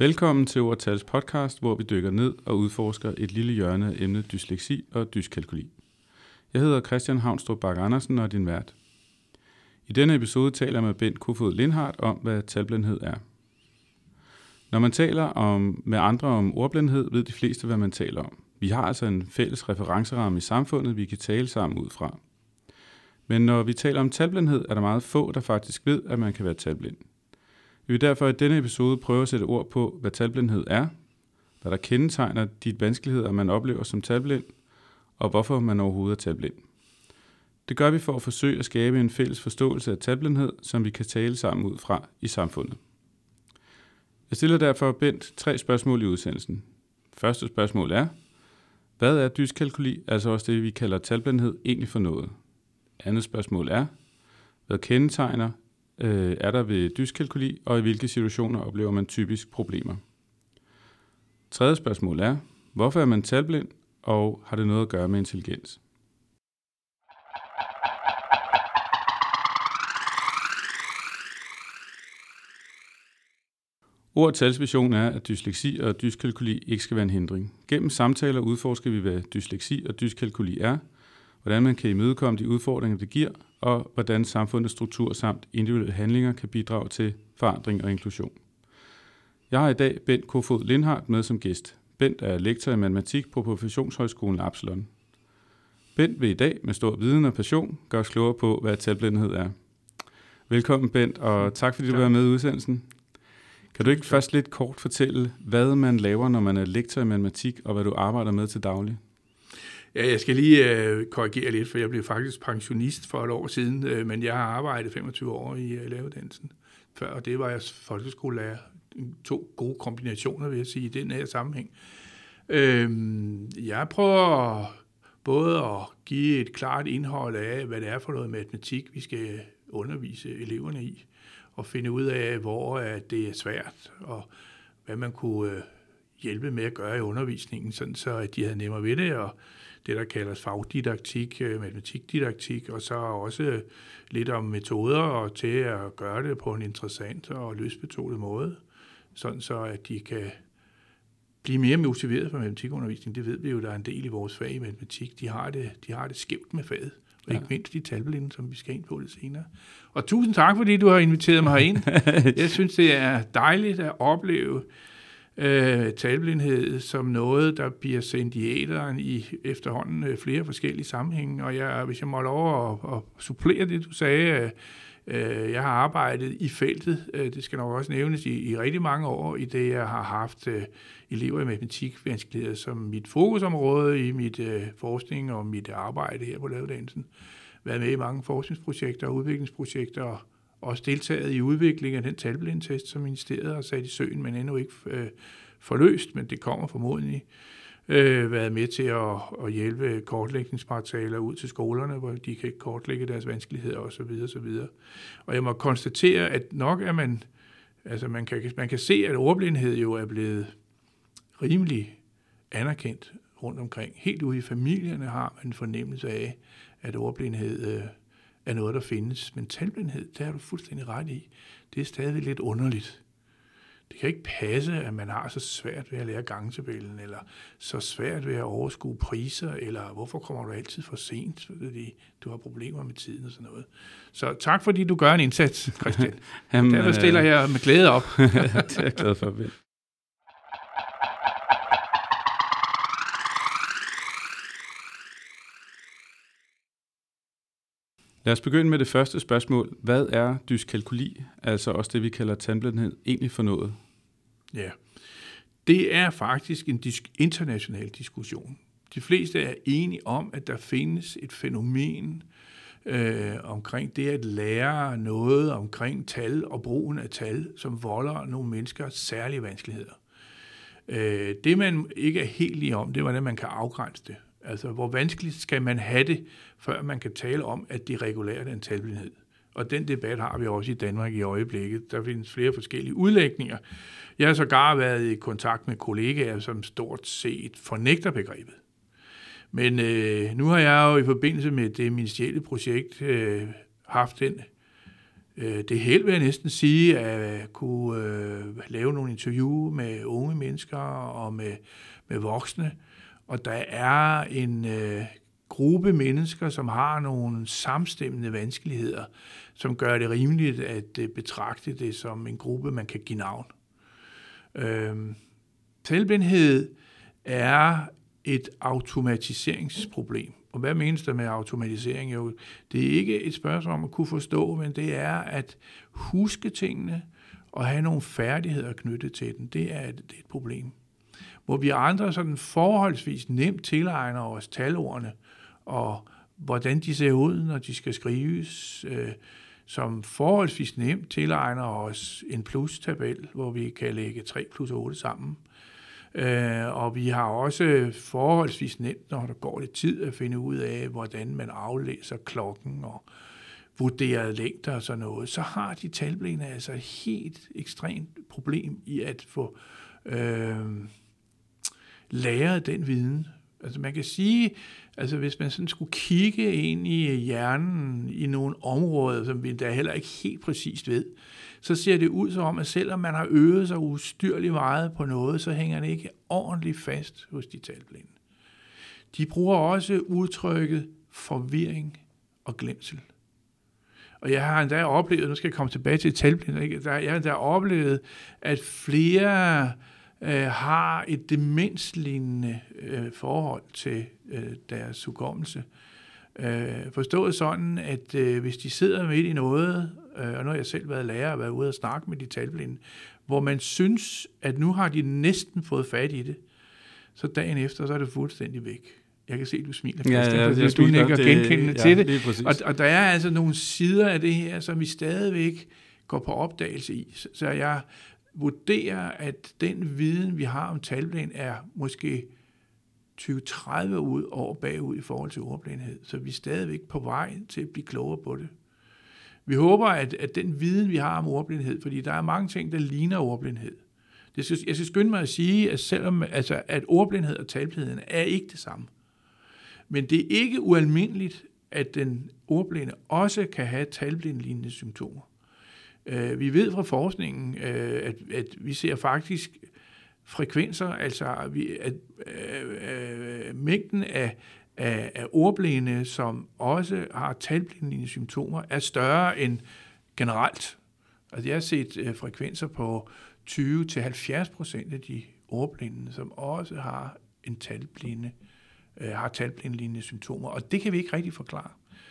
Velkommen til Ord & Tals podcast, hvor vi dykker ned og udforsker et lille hjørne af emnet dysleksi og dyskalkuli. Jeg hedder Christian Havnstrup Bak Andersen og er din vært. I denne episode taler jeg med Bent Kofod Lindhardt om, hvad talblindhed er. Når man taler med andre om ordblindhed, ved de fleste, hvad man taler om. Vi har altså en fælles referenceramme i samfundet, vi kan tale sammen ud fra. Men når vi taler om talblindhed, er der meget få, der faktisk ved, at man kan være talblind. Vi vil derfor i denne episode prøve at sætte ord på, hvad talblindhed er, hvad der kendetegner de vanskeligheder, man oplever som talblind, og hvorfor man overhovedet er talblind. Det gør vi for at forsøge at skabe en fælles forståelse af talblindhed, som vi kan tale sammen ud fra i samfundet. Jeg stiller derfor Bent 3 spørgsmål i udsendelsen. Første spørgsmål er, hvad er dyskalkuli, altså også det, vi kalder talblindhed, egentlig for noget? Andet spørgsmål er, hvad kendetegner er der ved dyskalkuli, og i hvilke situationer oplever man typisk problemer? Tredje spørgsmål er, hvorfor er man talblind, og har det noget at gøre med intelligens? Ord & Tals vision er, at dysleksi og dyskalkuli ikke skal være en hindring. Gennem samtaler udforsker vi, hvad dysleksi og dyskalkuli er, hvordan man kan imødekomme de udfordringer, det giver, og hvordan samfundets struktur samt individuelle handlinger kan bidrage til forandring og inklusion. Jeg har i dag Bent Kofod Lindhardt med som gæst. Bent er lektor i matematik på Professionshøjskolen Absalon. Bent vil i dag med stor viden og passion gøre os klogere på, hvad talblindhed er. Velkommen Bent, og tak fordi du var med i udsendelsen. Kan du ikke først lidt kort fortælle, hvad man laver, når man er lektor i matematik, og hvad du arbejder med til daglig? Ja, jeg skal lige korrigere lidt, for jeg blev faktisk pensionist for et år siden, men jeg har arbejdet 25 år i læreruddannelsen før, og det var jeg folkeskolelærer. 2 gode kombinationer, vil jeg sige, i den her sammenhæng. Jeg prøver både at give et klart indhold af, hvad det er for noget matematik, vi skal undervise eleverne i, og finde ud af, hvor det er svært, og hvad man kunne hjælpe med at gøre i undervisningen, sådan så at de havde nemmere ved det, og det, der kaldes fagdidaktik, matematikdidaktik, og så også lidt om metoder og til at gøre det på en interessant og løsbetonet måde, sådan så at de kan blive mere motiveret for matematikundervisning. Det ved vi jo, der er en del i vores fag i matematik. De har det skævt med faget, og ikke mindst de talblinde, som vi skal ind på lidt senere. Og tusind tak, fordi du har inviteret mig herind. Jeg synes, det er dejligt at opleve talblindhed som noget, der bliver sendt i æteren i efterhånden flere forskellige sammenhænge. Og hvis jeg må lov at supplere det, du sagde, jeg har arbejdet i feltet, det skal nok også nævnes, i rigtig mange år, i det jeg har haft elever i matematikvanskeligheder som mit fokusområde i mit forskning og mit arbejde her på læreruddannelsen. Været med i mange forskningsprojekter og udviklingsprojekter, og også deltaget i udviklingen af den talblindtest, som ministeriet har sat i søen, men endnu ikke forløst, men det kommer formodentlig. Været med til at hjælpe kortlægningsmaterialer ud til skolerne, hvor de kan kortlægge deres vanskeligheder osv. osv. Og jeg må konstatere, at nok er man kan se, at ordblindhed jo er blevet rimelig anerkendt rundt omkring. Helt ude i familierne har man en fornemmelse af, at ordblindhed er noget, der findes. Men talblindhed, det har du fuldstændig ret i. Det er stadig lidt underligt. Det kan ikke passe, at man har så svært ved at lære gangtabellen, eller så svært ved at overskue priser, eller hvorfor kommer du altid for sent, fordi du har problemer med tiden og sådan noget. Så tak, fordi du gør en indsats, Christian. Der stiller jeg med glæde op. Det er jeg glad for, Bent. Lad os begynde med det første spørgsmål. Hvad er dyskalkuli, altså også det, vi kalder talblindhed, egentlig for noget? Ja, det er faktisk en international diskussion. De fleste er enige om, at der findes et fænomen omkring det at lære noget omkring tal og brugen af tal, som volder nogle mennesker særlige vanskeligheder. Det, man ikke er helt lige om, det er, hvordan man kan afgrænse det. Altså, hvor vanskeligt skal man have det, før man kan tale om, at det regulært er en talblindhed. Og den debat har vi også i Danmark i øjeblikket. Der findes flere forskellige udlægninger. Jeg har sågar været i kontakt med kollegaer, som stort set fornægter begrebet. Men nu har jeg jo i forbindelse med det ministerielle projekt haft den det held, vil jeg næsten sige, at kunne lave nogle interview med unge mennesker og med voksne. Og der er en gruppe mennesker, som har nogle samstemmende vanskeligheder, som gør det rimeligt at betragte det som en gruppe, man kan give navn. Talblindhed er et automatiseringsproblem. Og hvad menes der med automatisering? Jo, det er ikke et spørgsmål om at kunne forstå, men det er at huske tingene og have nogle færdigheder knyttet til den. Det er et problem. Hvor vi andre sådan forholdsvis nemt tilegner os talordene, og hvordan de ser ud, når de skal skrives, som forholdsvis nemt tilegner os en plus-tabel, hvor vi kan lægge 3 plus 8 sammen. Og vi har også forholdsvis nemt, når der går lidt tid, at finde ud af, hvordan man aflæser klokken og vurderer længder og sådan noget. Så har de talblinde altså et helt ekstremt problem i at få læret den viden. Altså man kan sige, altså hvis man sådan skulle kigge ind i hjernen i nogle områder, som vi da heller ikke helt præcist ved, så ser det ud som om, at selvom man har øvet sig ustyrligt meget på noget, så hænger det ikke ordentligt fast hos de talblinde. De bruger også udtrykket forvirring og glemsel. Og jeg har endda oplevet, nu skal jeg komme tilbage til talblinde, jeg har endda oplevet, at flere har et demenslignende forhold til deres hukommelse. Forstået sådan, at hvis de sidder midt i noget, og nu har jeg selv været lærer og været ude og snakke med de talblinde, hvor man synes, at nu har de næsten fået fat i det, så dagen efter, så er det fuldstændig væk. Jeg kan se, at du smiler, Christian, ja, du nikker genkendende til det. Det og der er altså nogle sider af det her, som vi stadigvæk går på opdagelse i. Så jeg vurderer, at den viden, vi har om talblind, er måske 20-30 år bagud i forhold til ordblindhed. Så vi er stadigvæk på vej til at blive klogere på det. Vi håber, at den viden, vi har om ordblindhed, fordi der er mange ting, der ligner ordblindhed. Jeg skal skynde mig at sige, at selvom at ordblindhed og talblindhed er ikke det samme. Men det er ikke ualmindeligt, at den ordblinde også kan have talblindlignende symptomer. Vi ved fra forskningen, at vi ser faktisk frekvenser, altså at mængden af ordblinde, som også har talblindlignende symptomer, er større end generelt. Altså jeg har set frekvenser på 20-70% af de ordblinde, som også har talblindlignende symptomer, og det kan vi ikke rigtig forklare.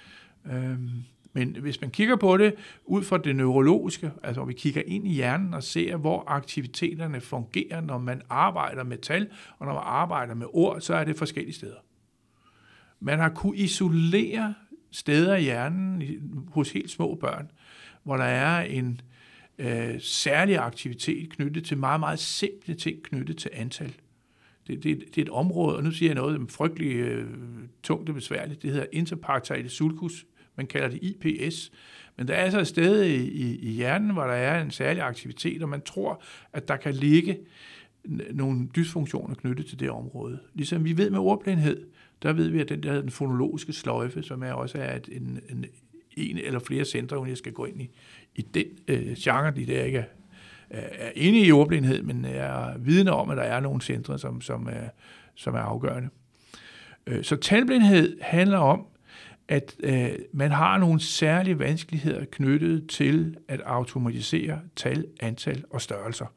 Men hvis man kigger på det ud fra det neurologiske, altså hvor vi kigger ind i hjernen og ser, hvor aktiviteterne fungerer, når man arbejder med tal, og når man arbejder med ord, så er det forskellige steder. Man har kunnet isolere steder i hjernen hos helt små børn, hvor der er en særlig aktivitet knyttet til meget, meget simple ting knyttet til antal. Det er et område, og nu siger jeg noget frygtelig tungt og besværligt, det hedder interparietal sulcus. Man kalder det IPS, men der er altså et sted i hjernen, hvor der er en særlig aktivitet, og man tror, at der kan ligge nogle dysfunktioner knyttet til det område. Ligesom vi ved med ordblindhed, der ved vi, at den fonologiske sløjfe, som også er en eller flere centre, hvor jeg skal gå ind i den genre, de der ikke er inde i ordblindhed, men er vidne om, at der er nogle centre, som er afgørende. Så talblindhed handler om, at man har nogle særlige vanskeligheder knyttet til at automatisere tal, antal og størrelser.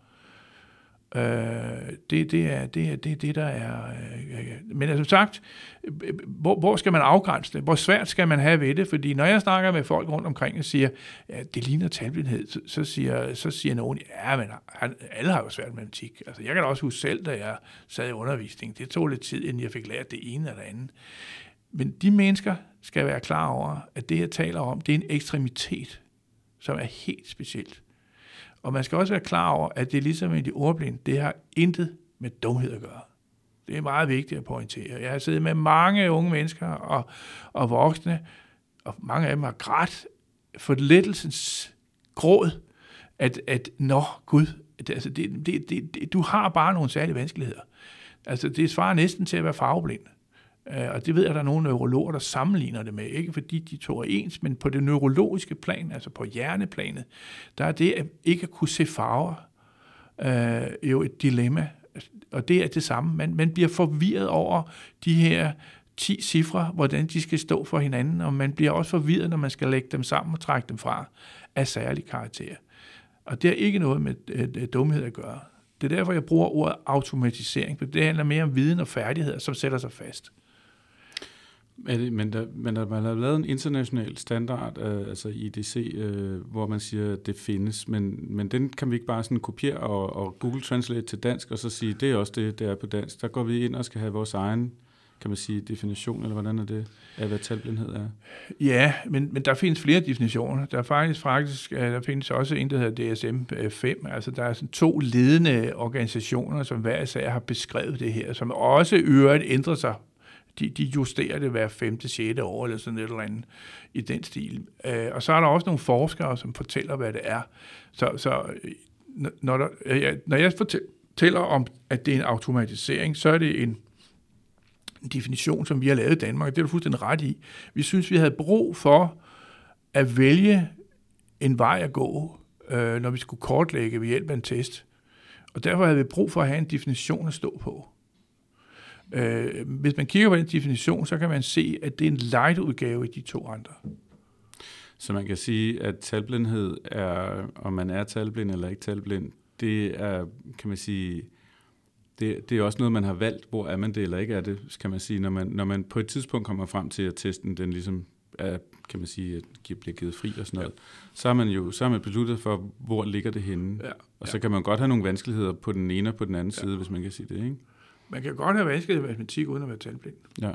Det er det, der er. Men som sagt, hvor skal man afgrænse det? Hvor svært skal man have ved det? Fordi når jeg snakker med folk rundt omkring og siger, ja, det ligner talblindhed, så siger nogen, ja, men alle har jo svært med matematik. Altså, jeg kan da også huske selv, da jeg sad i undervisning. Det tog lidt tid, inden jeg fik lært det ene eller det andet. Men de mennesker skal være klar over, at det, jeg taler om, det er en ekstremitet, som er helt specielt. Og man skal også være klar over, at det er ligesom i de ordblinde, det har intet med dumhed at gøre. Det er meget vigtigt at pointere. Jeg har siddet med mange unge mennesker og voksne, og mange af dem har grædt for lettelsens gråd, at nå Gud, du har bare nogle særlige vanskeligheder. Altså det svarer næsten til at være farveblind. Og det ved jeg, at der er nogle neurologer, der sammenligner det med. Ikke fordi de to er ens, men på det neurologiske plan, altså på hjerneplanet, der er det at ikke at kunne se farver jo et dilemma. Og det er det samme. Man bliver forvirret over de her 10 cifre, hvordan de skal stå for hinanden, og man bliver også forvirret, når man skal lægge dem sammen og trække dem fra af særlig karakter. Og det har ikke noget med dumhed at gøre. Det er derfor, jeg bruger ordet automatisering, for det handler mere om viden og færdigheder, som sætter sig fast. Men man har lavet en international standard, altså IDC, hvor man siger, at det findes, men den kan vi ikke bare sådan kopiere og Google Translate til dansk, og så sige, det er også det er på dansk. Der går vi ind og skal have vores egen, kan man sige, definition, eller hvordan er det, af hvad talblindhed er? Ja, men der findes flere definitioner. Der findes også en, der hedder DSM-5. Altså, der er sådan 2 ledende organisationer, som hver især har beskrevet det her, som også øvrigt ændrer sig. De justerer det hver 5. 6. år, eller sådan et eller andet i den stil. Og så er der også nogle forskere, som fortæller, hvad det er. Så når jeg fortæller om, at det er en automatisering, så er det en definition, som vi har lavet i Danmark. Det er du fuldstændig ret i. Vi synes, vi havde brug for at vælge en vej at gå, når vi skulle kortlægge ved hjælp af en test. Og derfor havde vi brug for at have en definition at stå på. Hvis man kigger på den definition, så kan man se, at det er en light-udgave i de 2 andre. Så man kan sige, at talblindhed er, om man er talblind eller ikke talblind, det er, kan man sige, det er også noget, man har valgt. Hvor er man det eller ikke er det, kan man sige. Når man på et tidspunkt kommer frem til, at testen den ligesom er, kan man sige, bliver givet fri og sådan noget, så har man besluttet for, hvor ligger det henne. Ja. Og så kan man godt have nogle vanskeligheder på den ene og på den anden side, hvis man kan sige det, ikke? Man kan godt have vanskeligheder med matematik uden at være talblind. Ja.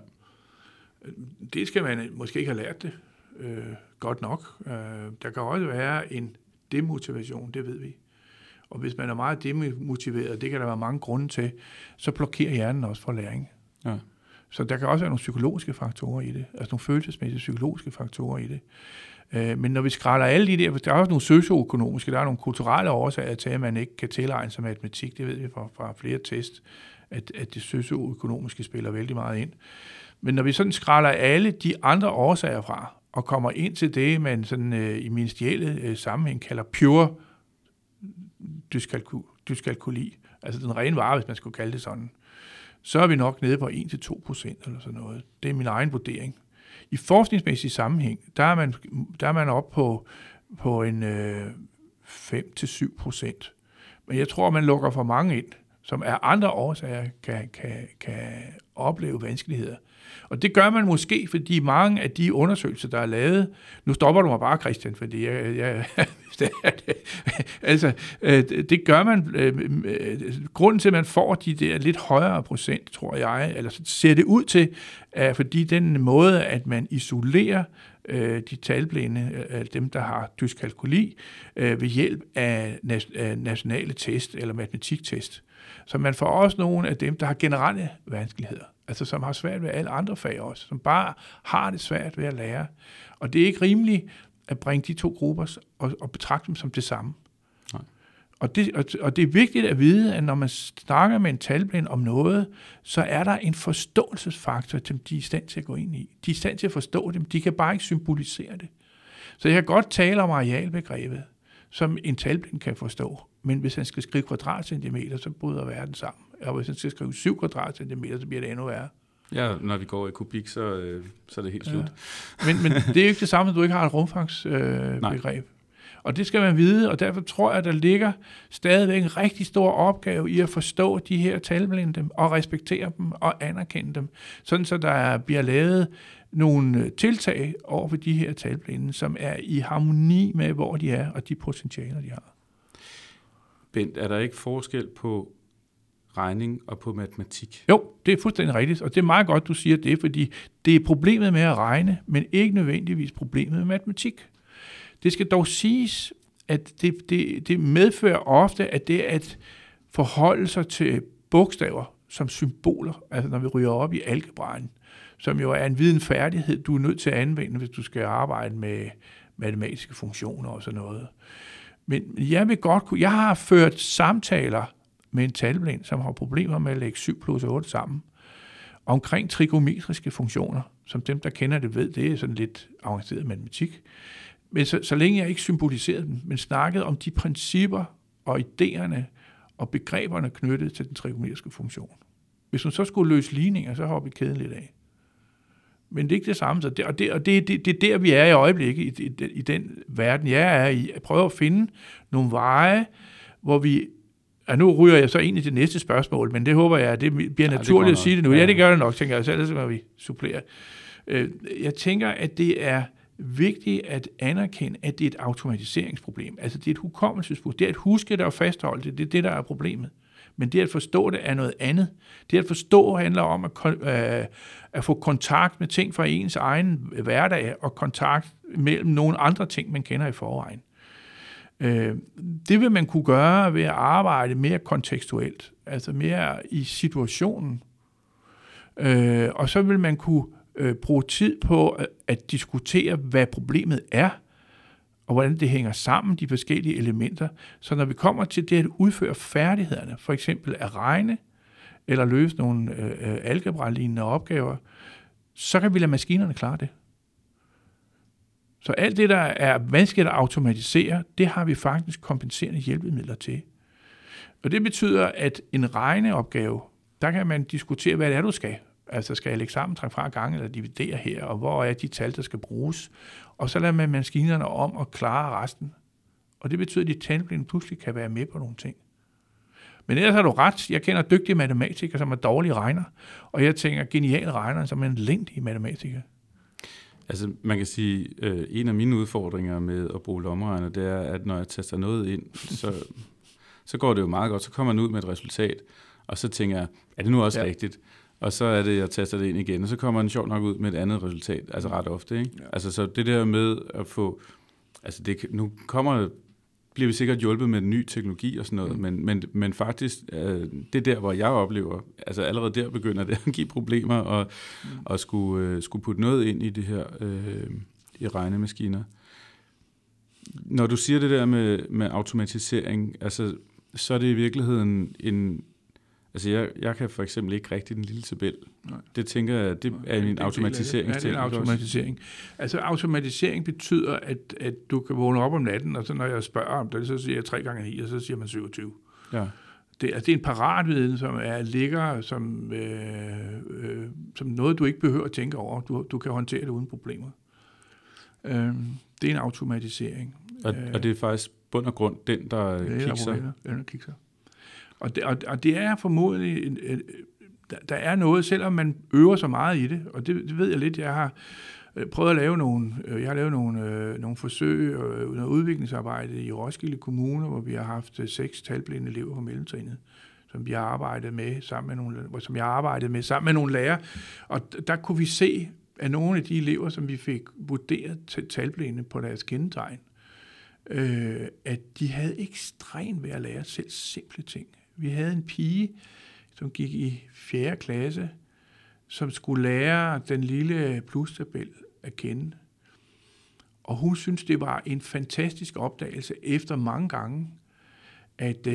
Det skal man måske ikke have lært det godt nok. Der kan også være en demotivation, det ved vi. Og hvis man er meget demotiveret, det kan der være mange grunde til, så blokerer hjernen også for læring. Ja. Så der kan også være nogle psykologiske faktorer i det, altså nogle følelsesmæssige psykologiske faktorer i det. Men når vi skræller alle de der er også nogle socioøkonomiske, der er nogle kulturelle årsager til, at man ikke kan tilegne sig matematik, det ved vi fra flere test, at det socioøkonomiske spiller vældig meget ind. Men når vi sådan skræller alle de andre årsager fra, og kommer ind til det, man sådan i ministerielle sammenhæng kalder pure dyskalkuli, altså den rene vare, hvis man skulle kalde det sådan, så er vi nok nede på 1-2% eller sådan noget. Det er min egen vurdering. I forskningsmæssig sammenhæng, der er man oppe på en 5-7%. Men jeg tror, man lukker for mange ind, som af andre årsager kan opleve vanskeligheder. Og det gør man måske, fordi mange af de undersøgelser, der er lavet, nu stopper du mig bare, Christian, fordi det gør man, grunden til, at man får de der lidt højere procent, tror jeg, eller ser det ud til, fordi den måde, at man isolerer de talblinde, dem der har dyskalkuli, ved hjælp af nationale test eller matematiktest. Så man får også nogle af dem, der har generelle vanskeligheder, altså som har svært ved alle andre fag også, som bare har det svært ved at lære. Og det er ikke rimeligt at bringe de 2 grupper og betragte dem som det samme. Nej. Og det er vigtigt at vide, at når man snakker med en talblind om noget, så er der en forståelsesfaktor, som de er i stand til at gå ind i. De er i stand til at forstå dem, de kan bare ikke symbolisere det. Så jeg kan godt tale om arealbegrebet, som en talblind kan forstå. Men hvis han skal skrive kvadratcentimeter, så bryder verden sammen. Og hvis han skal skrive 7 kvadratcentimeter, så bliver det endnu værre. Ja, når vi går i kubik, så er det helt slut. Ja. Men det er jo ikke det samme, at du ikke har et rumfangsbegreb. Og det skal man vide, og derfor tror jeg, at der ligger stadigvæk en rigtig stor opgave i at forstå de her talblinde og respektere dem og anerkende dem. Sådan så der bliver lavet nogle tiltag over for de her talblinde, som er i harmoni med, hvor de er og de potentialer, de har. Bent, er der ikke forskel på regning og på matematik? Jo, det er fuldstændig rigtigt, og det er meget godt, du siger det, fordi det er problemet med at regne, men ikke nødvendigvis problemet med matematik. Det skal dog siges, at det medfører ofte, at det at forholde sig til bogstaver som symboler, altså når vi ryger op i algebraen, som jo er en videnfærdighed, du er nødt til at anvende, hvis du skal arbejde med matematiske funktioner og sådan noget. Men jeg har ført samtaler med en talblind, som har problemer med at lægge 7 plus 8 sammen. omkring trigonometriske funktioner, som dem, der kender det, ved, det er sådan lidt avanceret matematik. Men så længe jeg ikke symboliserede dem, men snakkede om de principper og idéerne og begreberne knyttet til den trigonometriske funktion. Hvis hun så skulle løse ligninger, så hopper kæden lidt af. Men det er ikke det samme. Det er der, vi er i øjeblikket, i den verden, jeg er i. Jeg prøver at finde nogle veje, hvor vi... Ja, nu ryger jeg så ind i det næste spørgsmål, men det håber jeg, at det bliver naturligt at sige det nu. Ja, det gør det nok, tænker jeg. Så ellers må vi supplere. Jeg tænker, at det er vigtigt at anerkende, at det er et automatiseringsproblem. Altså, det er et hukommelsesproblem. Det er at huske det og fastholde det. Det er det, der er problemet. Men det at forstå det er noget andet. Det at forstå handler om at få kontakt med ting fra ens egen hverdag og kontakt mellem nogle andre ting, man kender i forvejen. Det vil man kunne gøre ved at arbejde mere kontekstuelt, altså mere i situationen. Og så vil man kunne bruge tid på at diskutere, hvad problemet er, og hvordan det hænger sammen, de forskellige elementer. Så når vi kommer til det at udføre færdighederne, for eksempel at regne, eller løse nogle algebra-lignende opgaver, så kan vi lade maskinerne klare det. Så alt det, der er vanskeligt at automatisere, det har vi faktisk kompenserende hjælpemidler til. Og det betyder, at en regneopgave, der kan man diskutere, hvad det er, du skal. Altså skal jeg lægge sammen, trække fra gange eller dividere her, og hvor er de tal, der skal bruges. Og så lader man maskinerne om at klare resten. Og det betyder, at de talblinde pludselig kan være med på nogle ting. Men ellers har du ret. Jeg kender dygtige matematikere, som er dårlige regner. Og jeg tænker geniale regnere, som er en elendige matematikere. Altså, man kan sige, en af mine udfordringer med at bruge lommeregner, det er, at når jeg taster noget ind, så går det jo meget godt. Så kommer man ud med et resultat, og så tænker jeg, er det nu også rigtigt? Og så er det, jeg taster det ind igen, og så kommer den sjovt nok ud med et andet resultat, altså ret ofte, ikke? Ja. Altså, så det der med at få, altså nu bliver vi sikkert hjulpet med en ny teknologi og sådan noget, men faktisk, det er der, hvor jeg oplever, altså allerede der begynder det at give problemer, og skulle putte noget ind i det her, i regnemaskiner. Når du siger det der med automatisering, altså, så er det i virkeligheden altså jeg kan for eksempel ikke rigtig den lille tabel. Nej. Det tænker jeg, det er en automatisering. Ja, det er en automatisering. Altså automatisering betyder, at du kan vågne op om natten, og så når jeg spørger om det, så siger jeg 3 gange 9, og så siger man 27. Ja. Det er en paratviden, som ligger som noget, du ikke behøver at tænke over. Du kan håndtere det uden problemer. Det er en automatisering. Og det er faktisk bund og grund den, der kikser. Og det er formodentlig, der er noget, selvom man øver så meget i det, og det ved jeg lidt, jeg har prøvet at lave nogle forsøg og noget udviklingsarbejde i Roskilde Kommune, hvor vi har haft 6 talblinde elever på mellemtrinnet, som jeg har arbejdet med sammen med nogle lærere, og der kunne vi se, at nogle af de elever, som vi fik vurderet talblinde på deres kendetegn, at de havde ekstremt ved at lære selv simple ting. Vi havde en pige, som gik i 4. klasse, som skulle lære den lille plustabel at kende. Og hun synes, det var en fantastisk opdagelse efter mange gange, at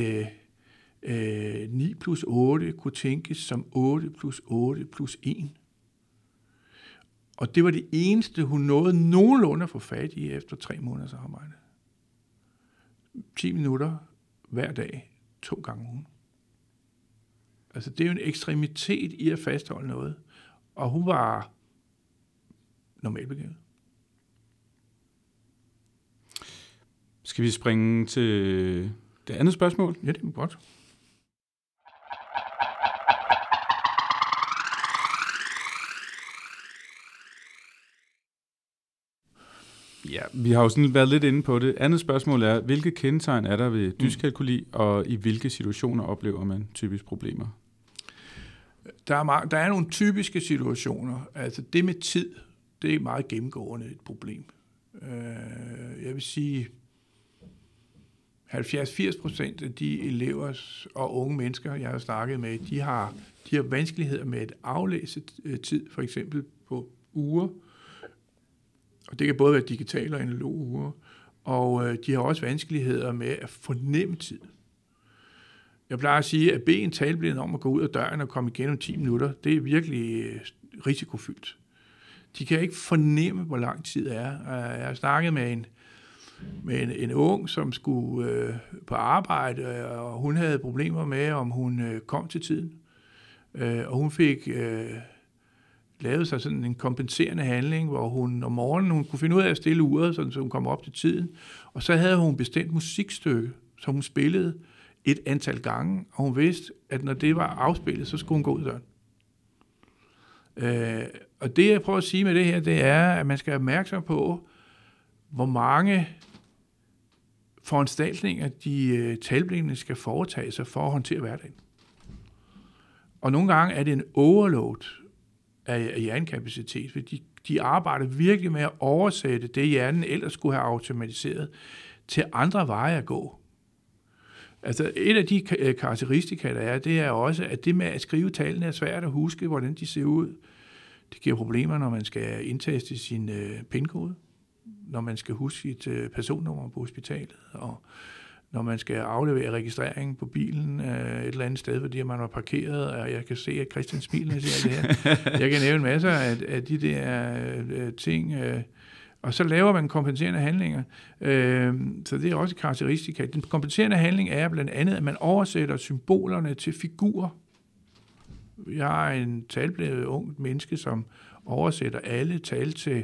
9 plus 8 kunne tænkes som 8 plus 8 plus 1. Og det var det eneste, hun nåede nogenlunde at få fat i efter 3 måneders arbejde. 10 minutter hver dag, 2 gange om ugen. Altså, det er jo en ekstremitet i at fastholde noget. Og hun var normalt begavet. Skal vi springe til det andet spørgsmål? Ja, det er godt. Ja, vi har jo sådan været lidt inde på det. Andet spørgsmål er, hvilke kendetegn er der ved dyskalkuli, og i hvilke situationer oplever man typisk problemer? Der er nogle typiske situationer. Altså det med tid, det er meget gennemgående et problem. Jeg vil sige, 70-80% af de elever og unge mennesker, jeg har snakket med, de har vanskeligheder med at aflæse tid, for eksempel på uger. Og det kan både være digitale og analoge uger. Og de har også vanskeligheder med at fornemme tid. Jeg plejer at sige, at bede en talblind om at gå ud af døren og komme igen om 10 minutter, det er virkelig risikofyldt. De kan ikke fornemme, hvor lang tid det er. Jeg har snakket med en ung, som skulle på arbejde, og hun havde problemer med, om hun kom til tiden. Og hun fik lavet sig sådan en kompenserende handling, hvor hun om morgenen hun kunne finde ud af at stille uret, så hun kom op til tiden. Og så havde hun bestemt musikstykke, som hun spillede et antal gange, og hun vidste, at når det var afspillet, så skulle hun gå ud af døren. Og det, jeg prøver at sige med det her, det er, at man skal være opmærksom på, hvor mange foranstaltninger de talblinde skal foretage sig for at håndtere hverdagen. Og nogle gange er det en overload af hjernekapacitet, fordi de arbejder virkelig med at oversætte det, hjernen ellers skulle have automatiseret, til andre veje at gå. Altså et af de karakteristika, der er, det er også, at det med at skrive tallene er svært at huske, hvordan de ser ud. Det giver problemer, når man skal indtaste sin PIN-kode, når man skal huske sit personnummer på hospitalet, og når man skal aflevere registreringen på bilen et eller andet sted, fordi man var parkeret, og jeg kan se, at Christian smiler og siger det her. Jeg kan nævne masser af de der ting, og så laver man kompenserende handlinger. Så det er også karakteristika. Den kompenserende handling er blandt andet, at man oversætter symbolerne til figurer. Jeg har en talblind ung menneske, som oversætter alle tal til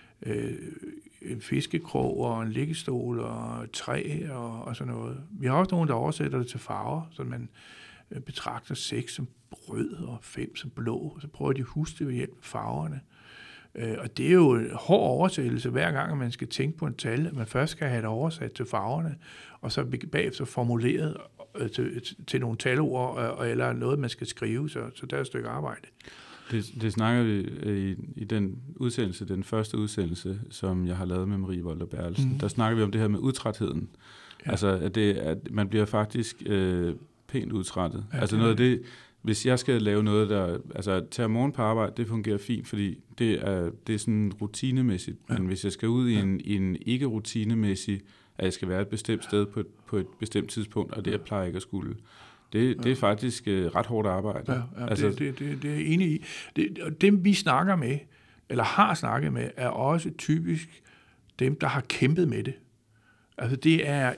en fiskekrog og en liggestol og et træ og sådan noget. Vi har også nogen, der oversætter det til farver, så man betragter 6 som rød og 5 som blå, og så prøver de at huske det ved hjælp af farverne. Og det er jo en hård oversættelse, hver gang man skal tænke på en tal, at man først skal have det oversat til farverne, og så bagefter formuleret til nogle talord, eller noget, man skal skrive, så der er et stykke arbejde. Det snakker vi i den udsendelse, den første udsendelse, som jeg har lavet med Marie Volter Bertelsen. Der snakker vi om det her med udtrætheden. Ja. Altså, at man bliver faktisk pænt udtrættet. Ja, altså noget af det, hvis jeg skal lave noget, der... Altså, tage morgen på arbejde, det fungerer fint, fordi det er sådan rutinemæssigt. Ja. Men hvis jeg skal ud i en ikke-rutinemæssig, at jeg skal være et bestemt sted på et bestemt tidspunkt, og det jeg plejer ikke at skulle... Det er faktisk ret hårdt arbejde. Ja, altså, det er jeg enig i. Dem, vi snakker med, eller har snakket med, er også typisk dem, der har kæmpet med det. Altså, det er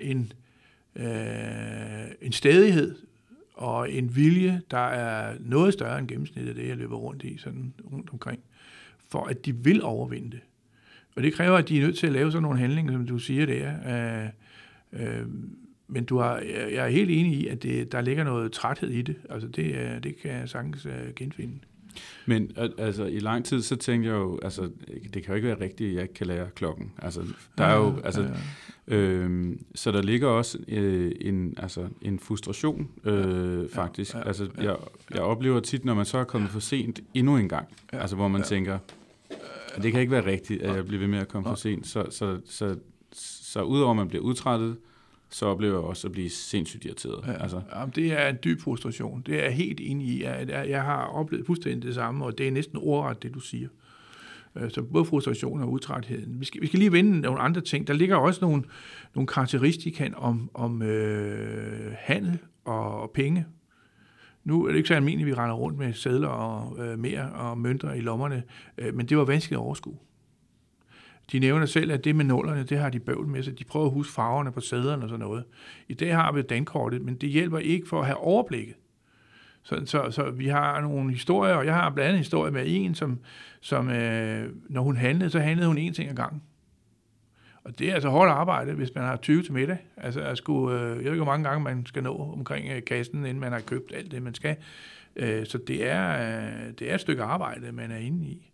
en stædighed og en vilje, der er noget større end gennemsnittet af det, jeg løber rundt i, sådan rundt omkring, for at de vil overvinde det. Og det kræver, at de er nødt til at lave sådan nogle handlinger, som du siger der. Men jeg er helt enig i, at der ligger noget træthed i det. Altså det kan jeg sagtens genfinde. Men altså i lang tid, så tænkte jeg jo, altså det kan jo ikke være rigtigt, at jeg ikke kan lære klokken. Altså der er jo, altså, så der ligger også en frustration faktisk. Altså jeg oplever tit, når man så er kommet for sent endnu en gang, altså hvor man tænker, det kan ikke være rigtigt, at jeg bliver ved med at komme for sent. Så udover at man bliver udtrættet, så oplever jeg også at blive sindssygt irriteret. Ja, altså. Det er en dyb frustration. Det er jeg helt enig i. Jeg har oplevet fuldstændig det samme, og det er næsten ordret, det du siger. Så både frustration og udtrætheden. Vi skal lige vende nogle andre ting. Der ligger også nogle karakteristika om handel og penge. Nu er det ikke så almindeligt, at vi render rundt med sedler og mere og mønter i lommerne, men det var vanskeligt at overskue. De nævner selv, at det med nullerne, det har de bøvl med, så de prøver at huske farverne på sæderne og sådan noget. I dag har vi dankortet, men det hjælper ikke for at have overblikket. Så vi har nogle historier, og jeg har blandt andet en historie med en, som når hun handlede, så handlede hun én ting ad gangen. Og det er altså hårdt arbejde, hvis man har 20 til middag. Altså jeg ved ikke, hvor mange gange man skal nå omkring kassen, inden man har købt alt det, man skal. Så det er et stykke arbejde, man er inde i.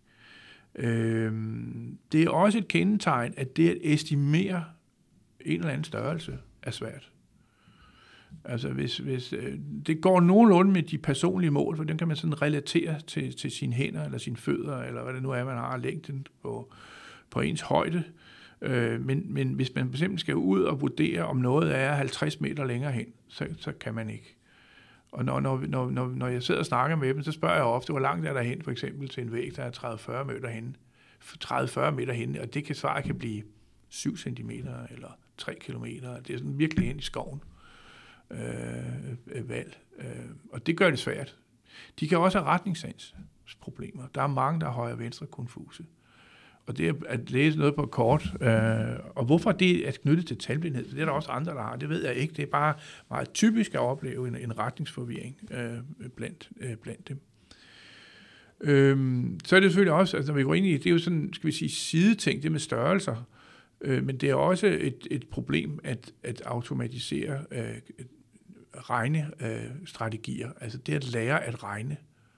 Det er også et kendetegn, at det at estimere en eller anden størrelse er svært. Altså hvis det går nogenlunde med de personlige mål, for den kan man sådan relatere til sine hænder eller sine fødder, eller hvad det nu er, man har længden på ens højde. Men hvis man fx skal ud og vurdere, om noget er 50 meter længere hen, så kan man ikke. Og når jeg sidder og snakker med dem, så spørger jeg ofte, hvor langt er der hen, for eksempel til en væg, der er 30-40 meter hen, og det svaret kan blive 7 centimeter eller 3 kilometer. Det er sådan virkelig hen i skoven. valg. Og det gør det svært. De kan også have retningssansproblemer. Der er mange, der er højre og venstre konfuse. Og det at læse noget på kort, og hvorfor det er knyttet til talblindhed, det er der også andre, der har, det ved jeg ikke. Det er bare meget typisk at opleve en retningsforvirring blandt dem. Så er det selvfølgelig også, altså når vi går ind i, det er jo sådan, skal vi sige, sideting, det med størrelser, men det er også et problem at automatisere regnestrategier, altså det at lære at regne.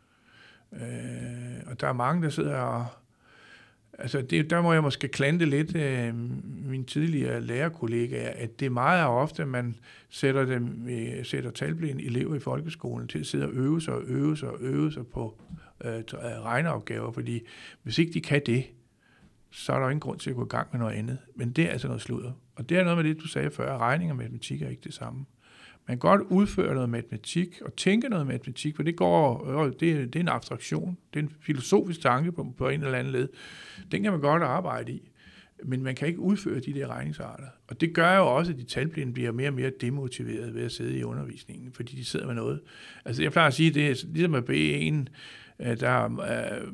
Og der er mange, der sidder og altså der må jeg måske klante lidt mine tidligere lærerkollegaer, at det er meget ofte, man sætter talblinde elever i folkeskolen til at sidde og øve sig på regneopgaver, fordi hvis ikke de kan det, så er der ingen grund til at gå i gang med noget andet. Men det er altså noget sludder. Og det er noget med det, du sagde før, regning og matematik er ikke det samme. Man kan godt udføre noget matematik og tænke noget matematik, for det er en abstraktion. Det er en filosofisk tanke på en eller anden led. Den kan man godt arbejde i, men man kan ikke udføre de der regningsarter. Og det gør jo også, at de talblinde bliver mere og mere demotiveret ved at sidde i undervisningen, fordi de sidder med noget. Altså jeg plejer at sige, det er ligesom at B1, der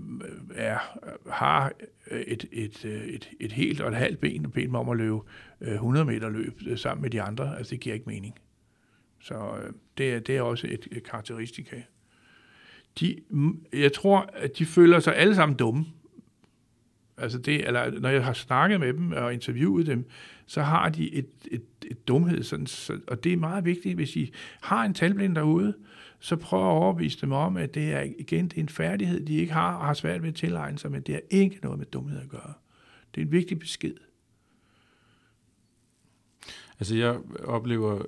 har et helt og et halvt ben, og bedt mig om at løbe 100 meter løb sammen med de andre. Altså det giver ikke mening. Så det er også et karakteristika. Jeg tror, at de føler sig alle sammen dumme. Altså eller når jeg har snakket med dem og interviewet dem, så har de et dumhed. Sådan, og det er meget vigtigt, hvis I har en talblind derude, så prøv at overbevise dem om, at det er en færdighed, de ikke har og har svært ved at tilegne sig, men det har ikke noget med dumhed at gøre. Det er en vigtig besked. Altså jeg oplever...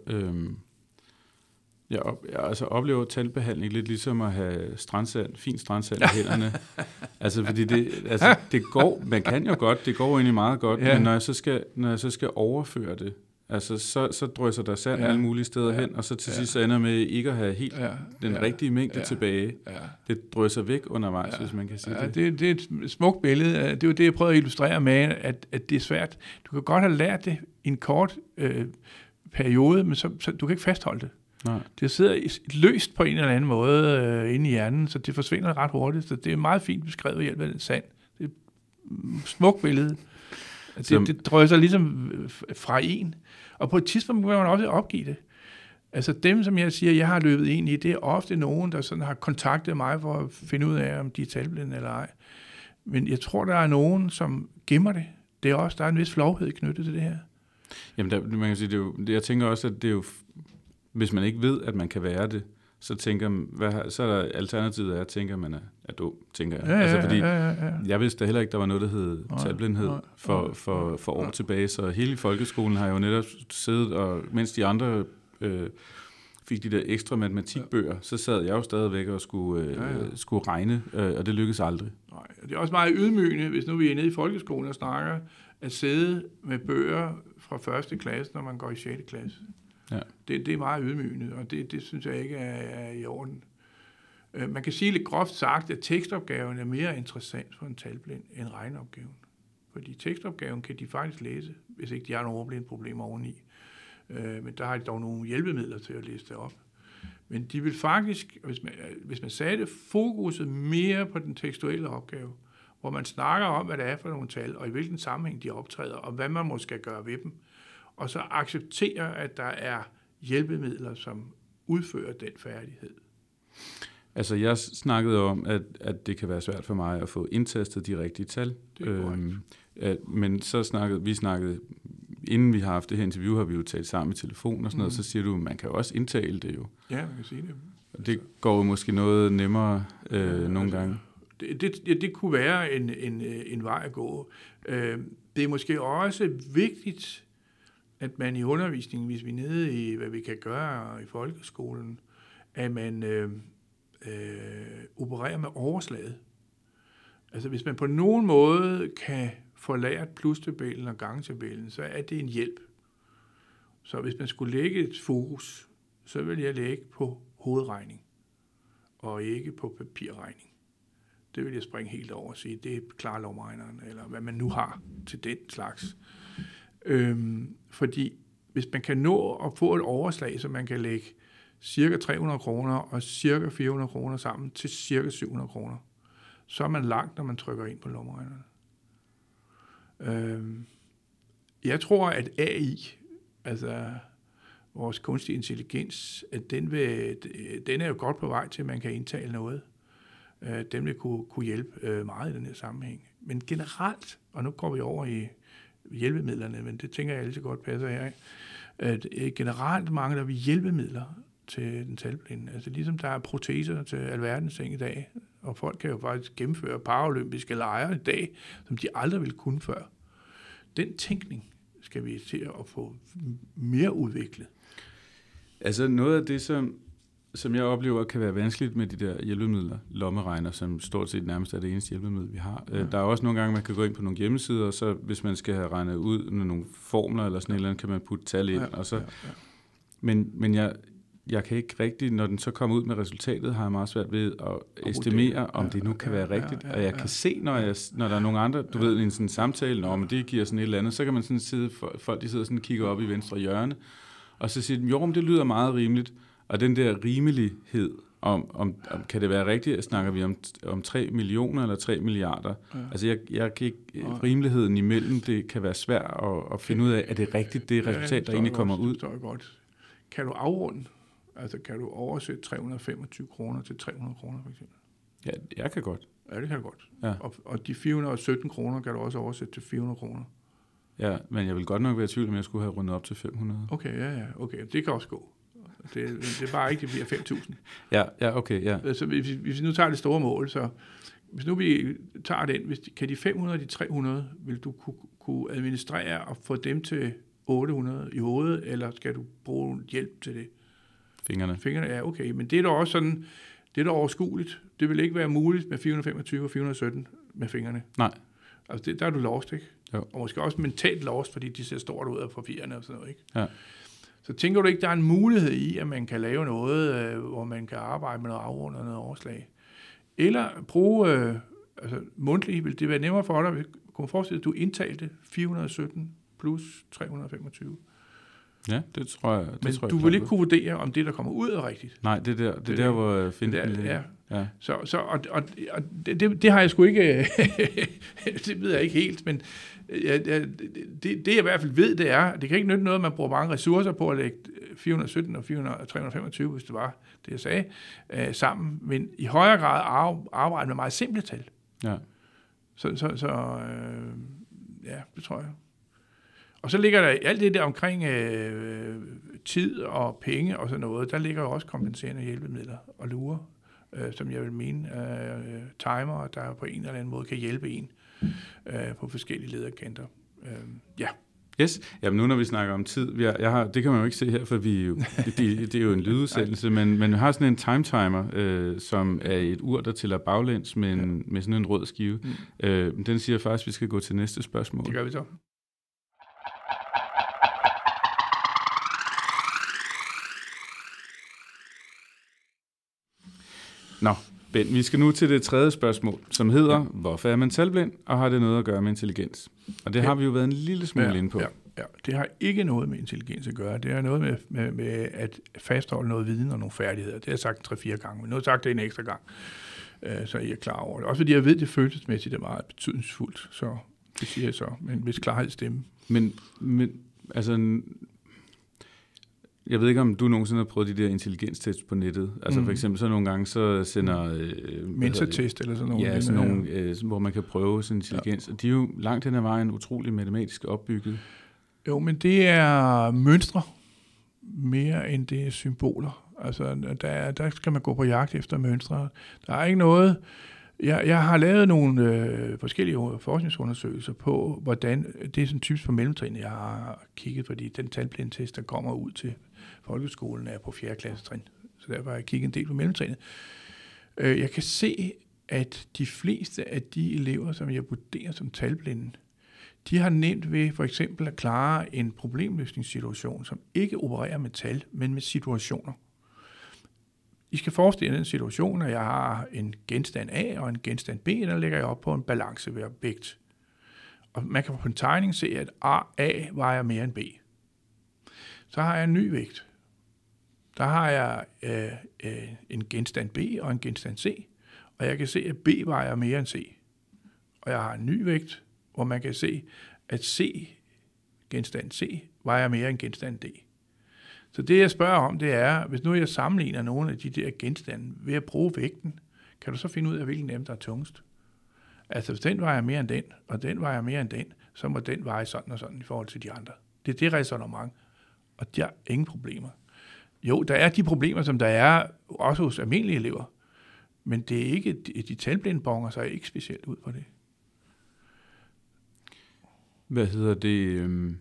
Jeg oplever talbehandling lidt ligesom at have fin strandsand i hænderne. Altså, fordi det går, man kan jo godt, det går egentlig meget godt, men når jeg så skal overføre det, altså, så drysser der sand alle mulige steder hen, og så til sidst ender med ikke at have helt den rigtige mængde tilbage. Ja. Det drysser væk undervejs, hvis man kan sige det. Det er et smukt billede. Det er jo det, jeg prøver at illustrere med, at det er svært. Du kan godt have lært det i en kort periode, men så du kan ikke fastholde det. Nej. Det sidder løst på en eller anden måde inde i hjernen, så det forsvinder ret hurtigt. Så det er meget fint beskrevet ved hjælp af den sand. Det er et smukt billede. Det drøser ligesom fra en. Og på et tidspunkt må man også opgive det. Altså dem, som jeg siger, jeg har løbet ind i, det er ofte nogen, der sådan har kontaktet mig for at finde ud af, om de er talblinde eller ej. Men jeg tror, der er nogen, som gemmer det. Det er også, der er en vis flovhed knyttet til det her. Jamen, man kan sige, jeg tænker også, at det er jo... Hvis man ikke ved, at man kan være det, så tænker man, så er der alternativet af at tænke, at man er dum, tænker jeg. Altså fordi jeg vidste da heller ikke, der var noget, der hed talblindhed for år tilbage, så hele folkeskolen har jo netop siddet, og mens de andre fik de der ekstra matematikbøger, så sad jeg jo stadigvæk og skulle regne, og det lykkedes aldrig. Nej, det er også meget ydmygende, hvis nu vi er nede i folkeskolen og snakker, at sidde med bøger fra 1. klasse, når man går i 6. klasse. Ja. Det er meget ydmygende, og det synes jeg ikke er i orden. Man kan sige lidt groft sagt, at tekstopgaven er mere interessant for en talblind end regneopgaven. Fordi tekstopgaven kan de faktisk læse, hvis ikke de har nogle ordblindeproblemer oveni. Men der har de dog nogle hjælpemidler til at læse det op. Men de vil faktisk, hvis man satte fokuset mere på den tekstuelle opgave, hvor man snakker om, hvad det er for nogle tal, og i hvilken sammenhæng de optræder, og hvad man måske skal gøre ved dem, og så acceptere, at der er hjælpemidler, som udfører den færdighed. Altså, jeg snakkede om, at det kan være svært for mig at få indtastet de rigtige tal. Men så snakkede inden vi har haft det her interview, har vi jo talt sammen i telefon og sådan noget, så siger du, man kan jo også indtale det jo. Ja, man kan sige det. Og det går jo måske noget nemmere nogle gange. Det kunne være en vej at gå. Det er måske også vigtigt, at man i undervisningen, hvis vi er nede i, hvad vi kan gøre i folkeskolen, at man opererer med overslaget. Altså hvis man på nogen måde kan få lært plustabellen og gangtabellen, så er det en hjælp. Så hvis man skulle lægge et fokus, så vil jeg lægge på hovedregning, og ikke på papirregning. Det vil jeg springe helt over og sige, det er klarlovregneren, eller hvad man nu har til den slags. Fordi hvis man kan nå at få et overslag, så man kan lægge cirka 300 kroner og cirka 400 kroner sammen til cirka 700 kroner, så er man langt, når man trykker ind på lommeregnerne. Jeg tror, at AI, altså vores kunstig intelligens, at den er jo godt på vej til, at man kan indtale noget. Den vil kunne hjælpe meget i den her sammenhæng. Men generelt, og nu går vi over i hjælpemidlerne, men det tænker jeg altid godt passer her, at generelt mangler vi hjælpemidler til den talblinde. Altså ligesom der er proteser til alverdens ting i dag, og folk kan jo faktisk gennemføre paralympiske lejre i dag, som de aldrig ville kunne før. Den tænkning skal vi til at få mere udviklet. Altså noget af det, som jeg oplever kan være vanskeligt med de der hjælpemidler, lommeregner, som stort set nærmest er det eneste hjælpemiddel, vi har. Ja. Der er også nogle gange, man kan gå ind på nogle hjemmesider, og så hvis man skal have regnet ud med nogle formler eller sådan et eller andet, kan man putte tal ind. Og så, men jeg kan ikke rigtig, når den så kommer ud med resultatet, har jeg meget svært ved at estimere, om det nu kan være rigtigt. Og jeg kan se, når der er nogle andre, du ved, i en sådan samtale, men det giver sådan et eller andet, så kan man sådan sidde, folk de sidder sådan og kigger op i venstre hjørne, og så siger de, jo, det lyder meget rimeligt. Og den der rimelighed, om kan det være rigtigt, snakker vi om 3 millioner eller 3 milliarder? Ja. Altså jeg kan ikke, rimeligheden imellem, det kan være svært at finde ud af, er det rigtigt, det resultat, der egentlig kommer ud? Det forstår jeg godt. Kan du afrunde? Altså kan du oversætte 325 kroner til 300 kroner for eksempel? Ja, jeg kan godt. Ja, det kan du godt. Ja. Og de 417 kroner kan du også oversætte til 400 kroner. Ja, men jeg vil godt nok være i tvivl, om jeg skulle have rundet op til 500. Okay, okay. Det kan også gå. Det er bare ikke, det bliver 5.000. Ja, okay, ja. Så hvis vi nu tager det store mål, så hvis nu vi tager den, kan de 500 og de 300, vil du kunne administrere og få dem til 800 i hovedet, eller skal du bruge hjælp til det? Fingrene, ja, okay. Men det er da også sådan, det er da overskueligt. Det vil ikke være muligt med 425 og 417 med fingrene. Nej. Altså, der er du lost, ikke? Jo. Og måske også mentalt lost, fordi de ser stort ud af papirerne og sådan noget, ikke? Ja. Så tænker du ikke, der er en mulighed i, at man kan lave noget, hvor man kan arbejde med noget afrund og noget overslag? Eller bruge, mundtligt, vil det være nemmere for dig, kunne man forestille, at du indtalte 417 plus 325? Ja, det tror jeg. Men du vil ikke kunne vurdere, om det, der kommer ud, er rigtigt. Nej, det er der, hvor jeg finder den. Ja. Så det har jeg sgu ikke, det ved jeg ikke helt, men det jeg i hvert fald ved, det er, det kan ikke nytte noget, at man bruger mange ressourcer på at lægge 417 og 325, hvis det var det, jeg sagde, sammen, men i højere grad arbejde med meget simple tal. Ja. Så det tror jeg. Og så ligger der alt det der omkring tid og penge og sådan noget, der ligger jo også kompenserende hjælpemidler og lurer, som jeg vil mene, timer, der på en eller anden måde kan hjælpe en på forskellige lederkanter. Ja. Yes. Jamen nu når vi snakker om tid, det kan man jo ikke se her, for det er jo en lydudsendelse, men vi har sådan en time timer, som er et ur, der tæller baglæns med sådan en rød skive. Den siger faktisk, at vi skal gå til næste spørgsmål. Det gør vi så. Nå, Ben, vi skal nu til det tredje spørgsmål, som hedder, hvorfor er man talblind, og har det noget at gøre med intelligens? Og det har vi jo været en lille smule inde på. Ja, det har ikke noget med intelligens at gøre. Det har noget med at fastholde noget viden og nogle færdigheder. Det har jeg sagt 3-4 gange, men nu har jeg sagt det en ekstra gang, så I er klar over det. Også fordi jeg ved, det følelsesmæssigt er meget betydningsfuldt, så det siger jeg så, med en vis klarhed stemme. Men altså... Jeg ved ikke, om du nogensinde har prøvet de der intelligenstests på nettet. Altså for eksempel så nogle gange, så sender... Mensa-test eller sådan noget. Ja, sådan nogle, hvor man kan prøve sin intelligens. Og de er jo langt hen ad vejen utrolig matematisk opbygget. Jo, men det er mønstre mere end det er symboler. Altså, der skal man gå på jagt efter mønstre. Der er ikke noget... Jeg har lavet nogle forskellige forskningsundersøgelser på, hvordan... Det er sådan typisk på mellemtrinnet, jeg har kigget, fordi den talblindtest, der kommer ud til folkeskolen, er på 4. klassetrin. Så derfor har jeg kigget en del på mellemtrinnet. Jeg kan se, at de fleste af de elever, som jeg vurderer som talblinde, de har nemt ved for eksempel at klare en problemløsningssituation, som ikke opererer med tal, men med situationer. I skal forestille den situation, at jeg har en genstand A og en genstand B, der lægger jeg op på en balancevægt. Og man kan på en tegning se, at A vejer mere end B. Så har jeg en ny vægt. Der har jeg en genstand B og en genstand C, og jeg kan se, at B vejer mere end C. Og jeg har en ny vægt, hvor man kan se, at genstand C, vejer mere end genstand D. Så det, jeg spørger om, det er, hvis nu jeg sammenligner nogle af de der genstande ved at bruge vægten, kan du så finde ud af, hvilken af dem, der er tungest? Altså, hvis den vejer mere end den, og den vejer mere end den, så må den veje sådan og sådan i forhold til de andre. Det er det ræsonnement, og der er ingen problemer. Jo, der er de problemer, som der er også hos almindelige elever, men det er ikke, de talblinde bonger sig ikke specielt ud på det. Hvad hedder det?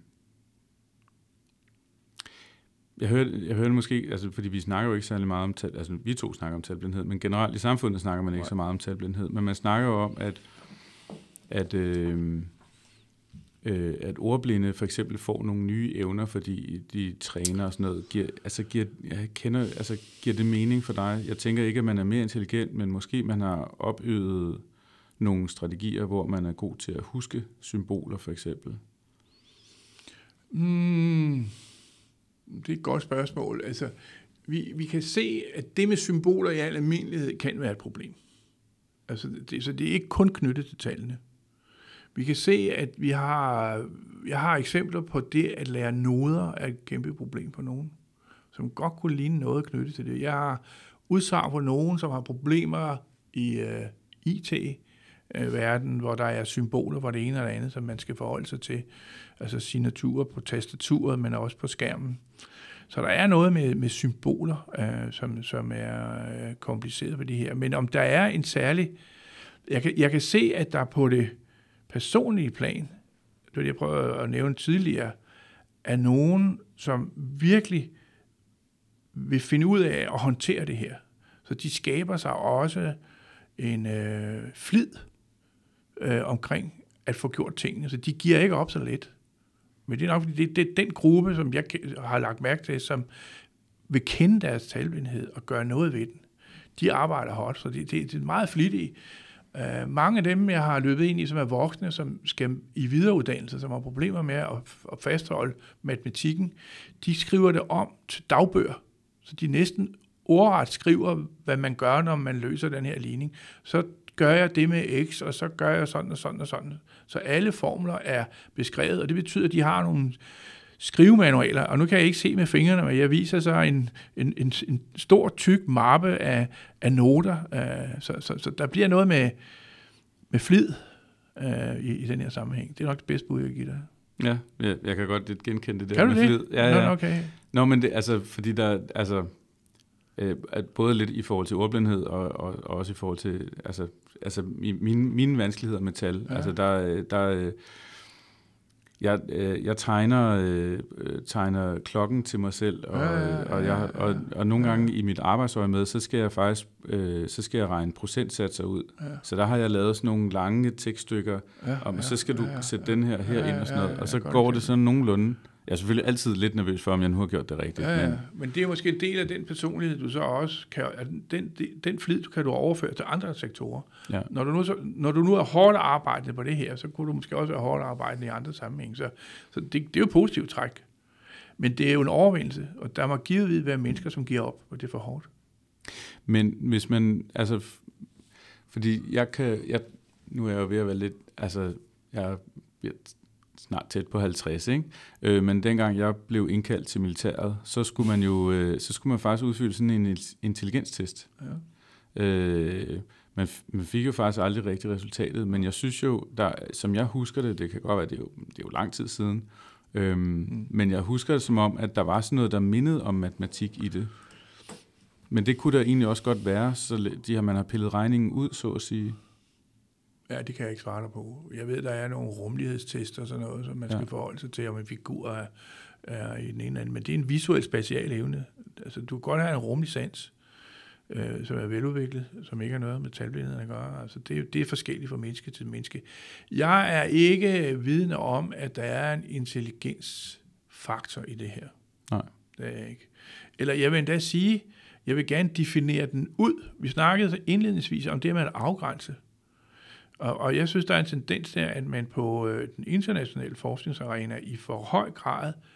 Jeg hørte måske, altså fordi vi snakker jo ikke særlig meget om altså vi to snakker om talblindhed, men generelt i samfundet snakker man ikke så meget om talblindhed, men man snakker jo om, at ordblinde for eksempel får nogle nye evner, fordi de træner og sådan noget. Giver det mening for dig? Jeg tænker ikke, at man er mere intelligent, men måske man har opøvet nogle strategier, hvor man er god til at huske symboler for eksempel. Det er et godt spørgsmål. Altså, vi kan se, at det med symboler i al almindelighed kan være et problem. Altså, så det er ikke kun knyttet til tallene. Vi kan se, at jeg har eksempler på det at lære noder er et kæmpe problem for nogen, som godt kunne ligne noget knyttet til det. Jeg har udsagn på nogen, som har problemer i IT-verden, hvor der er symboler for det ene eller andet, som man skal forholde sig til. Altså signaturer på tastaturet, men også på skærmen. Så der er noget med symboler, som er kompliceret ved det her. Men om der er en særlig... Jeg kan se, at der på det personlige plan, det jeg prøvede at nævne tidligere, er nogen, som virkelig vil finde ud af at håndtere det her. Så de skaber sig også en flid omkring at få gjort tingene. Så de giver ikke op så let. Men det er nok, fordi det er den gruppe, som jeg har lagt mærke til, som vil kende deres talblindhed og gøre noget ved den. De arbejder hårdt, så det er meget flittige. Mange af dem, jeg har løbet ind i, som er voksne, som skal i videreuddannelse, som har problemer med at fastholde matematikken, de skriver det om til dagbøger. Så de næsten ordret skriver, hvad man gør, når man løser den her ligning. Så gør jeg det med x, og så gør jeg sådan og sådan og sådan. Så alle formler er beskrevet, og det betyder, at de har nogle skrivemanualer, og nu kan jeg ikke se med fingrene, men jeg viser så en stor, tyk mappe af noter. Så der bliver noget med flid i den her sammenhæng. Det er nok det bedste bud, jeg giver dig. Ja, jeg kan godt lidt genkende det der kan med flid. Ja. Nå, okay. Nå, men det, altså, fordi der, altså, både lidt i forhold til ordblindhed, og også i forhold til, altså mine vanskeligheder med tal. Ja. Altså, Jeg tegner klokken til mig selv, og nogle gange i mit arbejdsøje med, så skal jeg faktisk regne procentsatser ud. Ja. Så der har jeg lavet sådan nogle lange tekststykker, så skal du sætte den her ind og sådan noget, og så går det sådan nogenlunde. Jeg er selvfølgelig altid lidt nervøs for, om jeg nu har gjort det rigtigt. Men det er måske en del af den personlighed, du så også kan, den flid, kan du overføre til andre sektorer. Ja. Når du nu er hårdt arbejdende på det her, så kunne du måske også være hårdt arbejdende i andre sammenhæng. Så det er jo positivt træk. Men det er jo en overvindelse, og der må givetvis være mennesker, som giver op, og det er for hårdt. Men hvis man, altså, fordi nu er jeg jo ved at være lidt, altså, jeg snart tæt på 50, ikke? Men dengang jeg blev indkaldt til militæret, så skulle man faktisk udfylde sådan en intelligenstest. Ja. Man fik jo faktisk aldrig rigtig resultatet, men jeg synes jo, som jeg husker det kan godt være, det er jo lang tid siden, men jeg husker det som om, at der var sådan noget, der mindede om matematik i det. Men det kunne der egentlig også godt være, så man har pillet regningen ud, så at sige. Ja, det kan jeg ikke svare dig på. Jeg ved, der er nogle rummelighedstester og sådan noget, som man skal forholde sig til, om en figur er i den ene eller anden. Men det er en visuel specialevne. Altså, du kan godt have en rummelig sans, som er veludviklet, som ikke har noget med talblindhed at gøre. Altså, det er forskelligt fra menneske til menneske. Jeg er ikke vidende om, at der er en intelligensfaktor i det her. Nej. Det er jeg ikke. Eller jeg vil endda sige, jeg vil gerne definere den ud. Vi snakkede indledningsvis om det med at afgrænse. Og jeg synes, der er en tendens der, at man på den internationale forskningsarena i for høj grad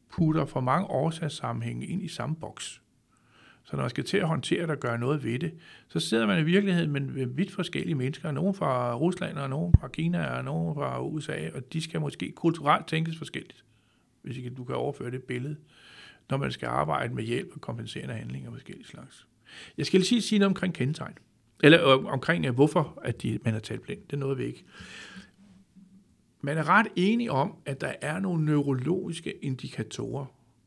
putter for mange årsagssammenhænge ind i samme boks. Så når man skal til at håndtere det og gøre noget ved det, så sidder man i virkeligheden med vidt forskellige mennesker. Nogen fra Rusland, og nogen fra Kina, og nogen fra USA, og de skal måske kulturelt tænkes forskelligt, hvis ikke du kan overføre det billede, når man skal arbejde med hjælp og kompenserende handlinger af forskellige slags. Jeg skal lige sige noget omkring kendetegn. Eller omkring, hvorfor at man er talblind. Det er noget, vi ikke. Man er ret enig om, at der er nogle neurologiske indikatorer,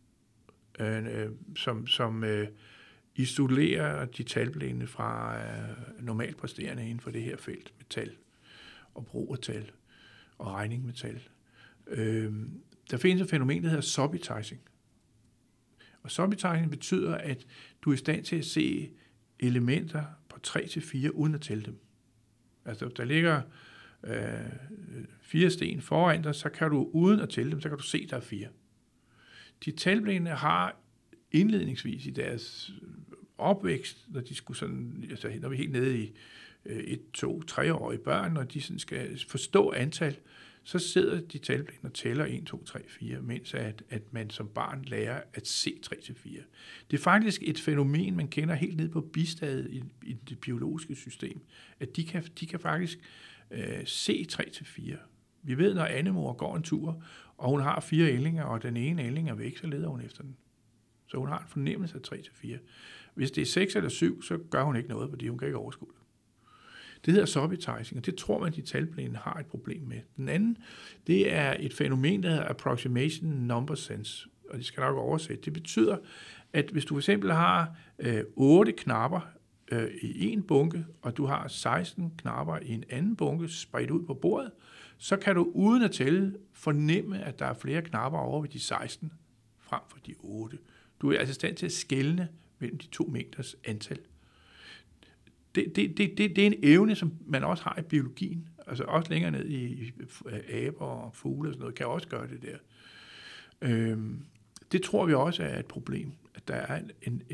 som isolerer de talblinde fra normalt præsterende inden for det her felt med tal og brug af tal og regning med tal. Der findes et fænomen, der hedder subitizing. Og subitizing betyder, at du er i stand til at se elementer på 3-4 uden at tælle dem. Altså, der ligger 4 sten foran dig, så kan du uden at tælle dem, så kan du se, der er 4. De talblinde har indledningsvis i deres opvækst, når de skulle sådan, altså når vi er helt nede i 1-2-3-årige børn, når de sådan skal forstå antal, så sidder de talblinde og tæller 1, 2, 3, 4, mens at man som barn lærer at se 3-4. Det er faktisk et fænomen, man kender helt ned på bistadiet i det biologiske system, at de kan faktisk se 3-4. Vi ved, når Annemor går en tur, og hun har 4 ællinger, og den ene ælling er væk, så leder hun efter den. Så hun har en fornemmelse af 3-4. Hvis det er 6 eller 7, så gør hun ikke noget, fordi hun kan ikke overskue det. Det hedder subitizing, og det tror man, at de talblinde har et problem med. Den anden, det er et fænomen, der hedder approximation number sense, og det skal nok oversætte. Det betyder, at hvis du for eksempel har 8 knapper i en bunke, og du har 16 knapper i en anden bunke spredt ud på bordet, så kan du uden at tælle fornemme, at der er flere knapper over ved de 16 frem for de 8. Du er altså i stand til at skelne mellem de to mængders antal. Det er en evne, som man også har i biologien. Altså også længere ned i aber og fugle og sådan noget, kan også gøre det der. Det tror vi også er et problem, at der er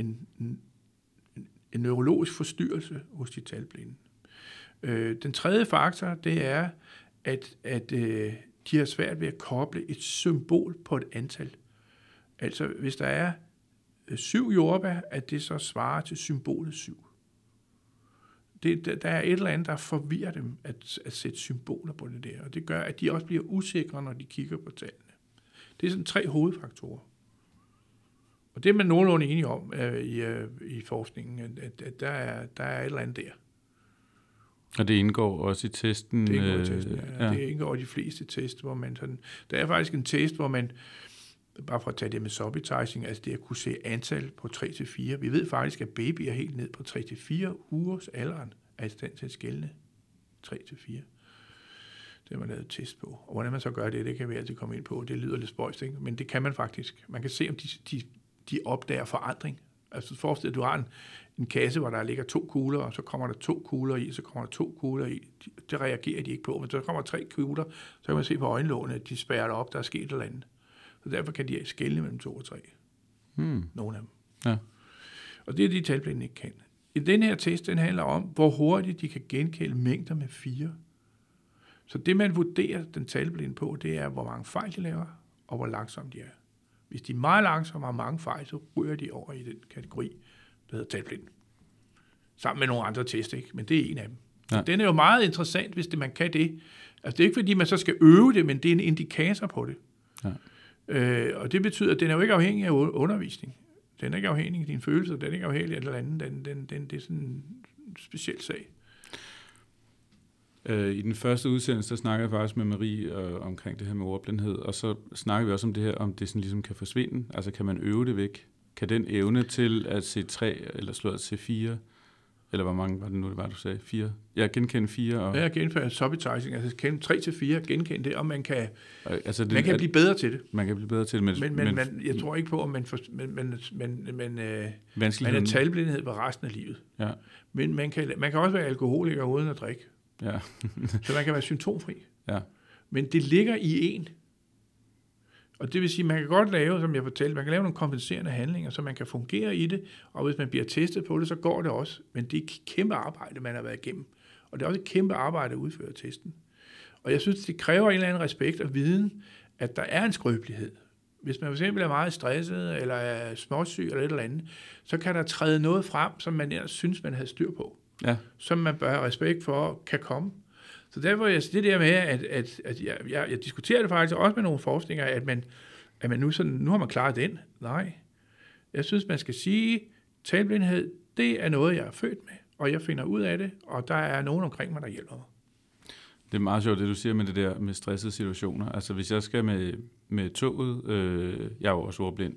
en neurologisk forstyrrelse hos de talblinde. Den tredje faktor, det er, at de har svært ved at koble et symbol på et antal. Altså, hvis der er 7 jordbær, at det så svarer til symbolet 7. Der er et eller andet, der forvirrer dem at sætte symboler på det der, og det gør, at de også bliver usikre, når de kigger på tallene. Det er sådan 3 hovedfaktorer. Og det er man nogenlunde enige om i forskningen, at der er et eller andet der. Og det indgår også i testen? Det indgår i testen, ja. Det indgår i de fleste test, hvor man sådan... Der er faktisk en test, hvor man, bare for at tage det med subitizing, altså det at kunne se antal på 3-4. Vi ved faktisk, at babyer helt ned på 3-4 ugers alderen er i stand til at skelne 3-4. Det har man lavet et test på. Og hvordan man så gør det, det kan vi altid komme ind på. Det lyder lidt spøjst, ikke? Men det kan man faktisk. Man kan se, om de opdager forandring. Altså forestil dig, at du har en kasse, hvor der ligger 2 kugler, og så kommer der 2 kugler i, så kommer der 2 kugler i. Det reagerer de ikke på, men så kommer 3 kugler, så kan man se på øjenlågene, at de spærrer op, der er sket et eller andet. Så derfor kan de skelne mellem 2 og 3. Nogle af dem. Ja. Og det er de talblinde ikke kan. I den her test, den handler om, hvor hurtigt de kan genkende mængder med 4. Så det, man vurderer den talblinde på, det er, hvor mange fejl de laver, og hvor langsomme de er. Hvis de er meget langsomme og har mange fejl, så ryger de over i den kategori, der hedder talblind. Sammen med nogle andre test, ikke? Men det er en af dem. Ja. Den er jo meget interessant, hvis man kan det. Altså det er ikke, fordi man så skal øve det, men det er en indikator på det. Ja. Og det betyder, at den er jo ikke afhængig af undervisning. Den er ikke afhængig af dine følelser, den er ikke afhængig af et eller andet. Det er sådan en speciel sag. I den første udsendelse, der snakker jeg faktisk med Marie omkring det her med ordblindhed, og så snakker vi også om det her, om det sådan ligesom kan forsvinde. Altså kan man øve det væk? Kan den evne til at se 3 eller slå at se 4, eller hvor mange var det nu, det var, du sagde? 4? Jeg genkender 4. Og... Ja, genkende subitizing, altså kende 3-4, genkende det, og man kan, man kan blive bedre til det. Man kan blive bedre til det, men jeg tror ikke på, at man er talblindhed på resten af livet. Ja. Men man kan også være alkoholiker uden at drikke. Ja. Så man kan være symptomfri. Ja. Men det ligger i en. Og det vil sige, man kan godt lave, som jeg fortalte, man kan lave nogle kompenserende handlinger, så man kan fungere i det, og hvis man bliver testet på det, så går det også. Men det er et kæmpe arbejde, man har været igennem. Og det er også et kæmpe arbejde at udføre testen. Og jeg synes, det kræver en eller anden respekt og viden, at der er en skrøbelighed Hvis man for eksempel er meget stresset, eller er småsyg, eller et eller andet, så kan der træde noget frem, som man ellers synes, man havde styr på. Ja. Som man bør have respekt for, kan komme. Så derfor er det der med, at jeg diskuterer det faktisk også med nogle forskninger, at man nu har man klaret den. Nej. Jeg synes, man skal sige, talblindhed, det er noget, jeg er født med, og jeg finder ud af det, og der er nogen omkring mig, der hjælper mig. Det er meget sjovt, det du siger med det der med stressede situationer. Altså hvis jeg skal med toget, jeg er jo også ordblind,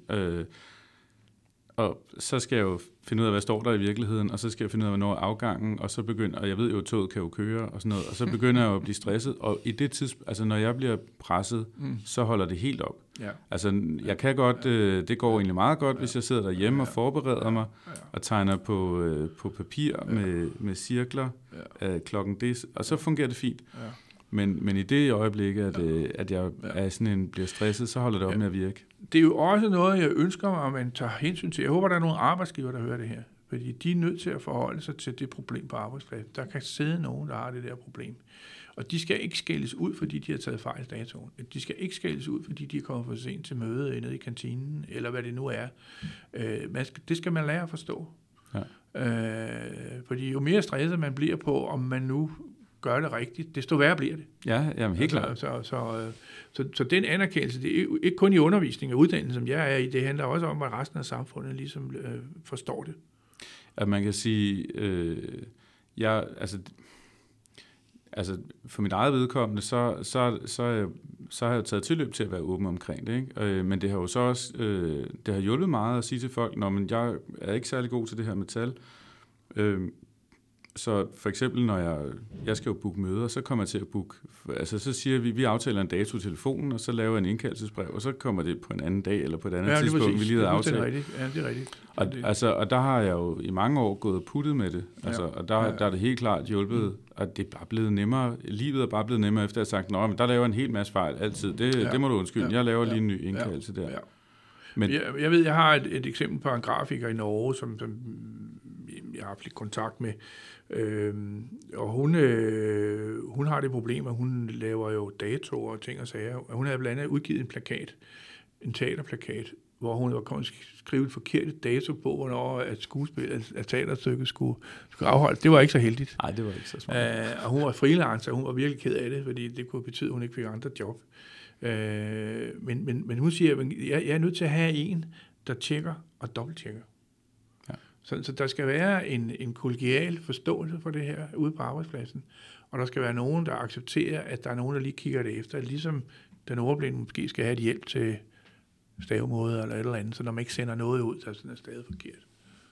og så skal jeg jo finde ud af, hvad står der i virkeligheden, og så skal jeg finde ud af, hvornår afgangen, og så begynder, og jeg ved jo, at toget kan jo køre, og sådan noget, og så begynder jeg jo at blive stresset, og i det tidspunkt, altså når jeg bliver presset, så holder det helt op. Ja. Altså jeg kan godt, det går egentlig meget godt, hvis jeg sidder derhjemme og forbereder mig, og tegner på papir med cirkler, klokken det, og så fungerer det fint. Ja. Men i det øjeblik, at jeg er sådan bliver stresset, så holder det op med at virke. Det er jo også noget, jeg ønsker mig, at man tager hensyn til. Jeg håber, der er nogle arbejdsgiver, der hører det her. Fordi de er nødt til at forholde sig til det problem på arbejdspladsen. Der kan sidde nogen, der har det der problem. Og de skal ikke skældes ud, fordi de har taget fejl i datoen. De skal ikke skældes ud, fordi de er kommet for sent til møde nede i kantinen, eller hvad det nu er. Det skal man lære at forstå. Ja. Fordi jo mere stresset man bliver på, om man nu gør det rigtigt, desto værre bliver det. Ja, jamen helt klart. Så den anerkendelse, det er ikke kun i undervisning og uddannelse, som jeg er i, det handler også om, at resten af samfundet ligesom forstår det. At man kan sige, altså for mit eget vedkommende, så har jeg taget tilløb til at være åben omkring det, ikke? Men det har jo så også, det har hjulpet meget at sige til folk, men jeg er ikke særlig god til det her med tal. Så for eksempel, når jeg skal jo booke møder, så kommer jeg til at booke, altså så siger vi aftaler en dato i telefonen, og så laver jeg en indkaldelsesbrev, og så kommer det på en anden dag, eller på et andet tidspunkt, vi lige havde aftalt. Ja, det er rigtigt. Og der har jeg jo i mange år gået og puttet med det, altså, og der er det helt klart hjulpet, at det er bare blevet nemmere, livet er bare blevet nemmere, efter at jeg har sagt, men der laver jeg en hel masse fejl altid, det må du undskylde, jeg laver lige en ny indkaldelse der. Ja. Men jeg ved, jeg har et eksempel på en grafiker i Norge, som jeg har haft lidt kontakt med, og hun har det problem, at hun laver jo datoer og ting og sager. Hun havde blandt andet udgivet en plakat, en teaterplakat, hvor hun var kommet skrive et forkert dato på, hvornår at teaterstykket skulle afholdes. Det var ikke så heldigt. Nej, det var ikke så smart. Og hun var freelancer, og hun var virkelig ked af det, fordi det kunne betyde, at hun ikke fik andre job. Men hun siger, at jeg er nødt til at have en, der tjekker og dobbelttjekker. Ja. Så der skal være en kollegial forståelse for det her ude på arbejdspladsen, og der skal være nogen, der accepterer, at der er nogen, der lige kigger det efter, ligesom den ordblinde måske skal have et hjælp til stavemåde eller et eller andet, så når man ikke sender noget ud, så er det stadig forkert.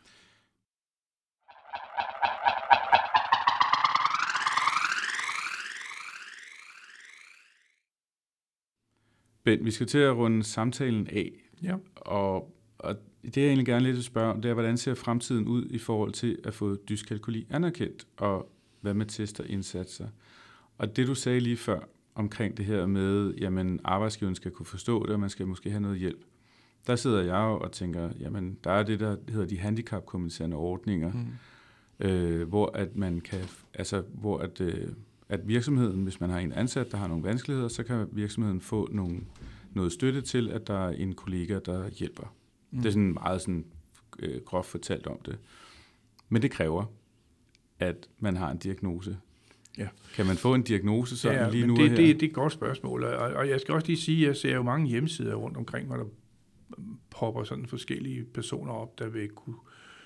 Ben, vi skal til at runde samtalen af, og det jeg egentlig gerne lidt vil spørge om, det er, hvordan ser fremtiden ud i forhold til at få dyskalkuli anerkendt, og hvad med test og indsatser? Og det du sagde lige før omkring det her med, jamen arbejdsgiveren skal kunne forstå det, og man skal måske have noget hjælp. Der sidder jeg jo og tænker, jamen der er det, der hedder de handicapkompenserende ordninger, hvor at man kan, altså hvor at virksomheden, hvis man har en ansat, der har nogle vanskeligheder, så kan virksomheden få noget støtte til, at der er en kollega, der hjælper. Det er sådan meget sådan, groft fortalt om det. Men det kræver, at man har en diagnose. Ja. Kan man få en diagnose sådan lige nu? Det er et godt spørgsmål, og jeg skal også lige sige, at jeg ser jo mange hjemmesider rundt omkring, hvor der popper sådan forskellige personer op, der vil kunne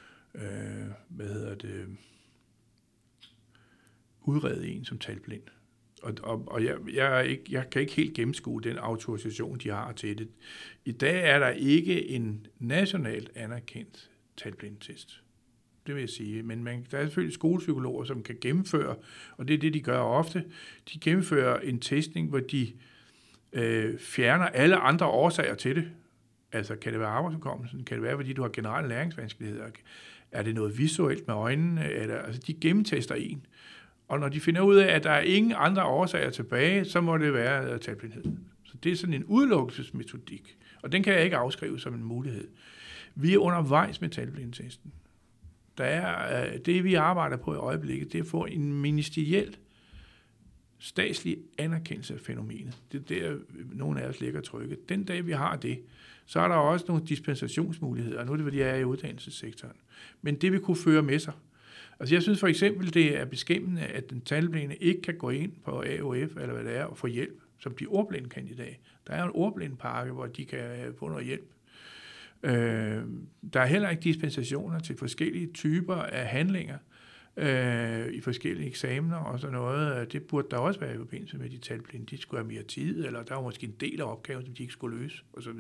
udrede en som talblind. Og jeg kan ikke helt gennemskue den autorisation, de har til det. I dag er der ikke en nationalt anerkendt talblindtest. Det vil jeg sige. Men der er selvfølgelig skolepsykologer, som kan gennemføre, og det er det, de gør ofte. De gennemfører en testning, hvor de fjerner alle andre årsager til det. Altså, kan det være arbejdsudkommelsen? Kan det være, fordi du har generelle læringsvanskeligheder? Er det noget visuelt med øjnene? Altså, de gennemtester en. Og når de finder ud af, at der er ingen andre årsager tilbage, så må det være talblindhed. Så det er sådan en udelukkelsesmetodik. Og den kan jeg ikke afskrive som en mulighed. Vi er undervejs med talblindtesten. Der er det, vi arbejder på i øjeblikket, det er at få en ministeriel statslig anerkendelse af fænomenet. Det er der, nogle af os ligger trykket. Den dag, vi har det, så er der også nogle dispensationsmuligheder, og nu er det, fordi jeg er i uddannelsessektoren. Men det vil kunne føre med sig. Altså jeg synes for eksempel, det er beskæmmende, at den talblinde ikke kan gå ind på AOF, eller hvad det er, og få hjælp, som de ordblinde kan i dag. Der er en ordblindepakke, hvor de kan få noget hjælp. Der er heller ikke dispensationer til forskellige typer af handlinger i forskellige eksamener og sådan noget. Det burde der også være i forbindelse med de talblinde. De skulle have mere tid, eller der var måske en del af opgaven, som de ikke skulle løse, osv.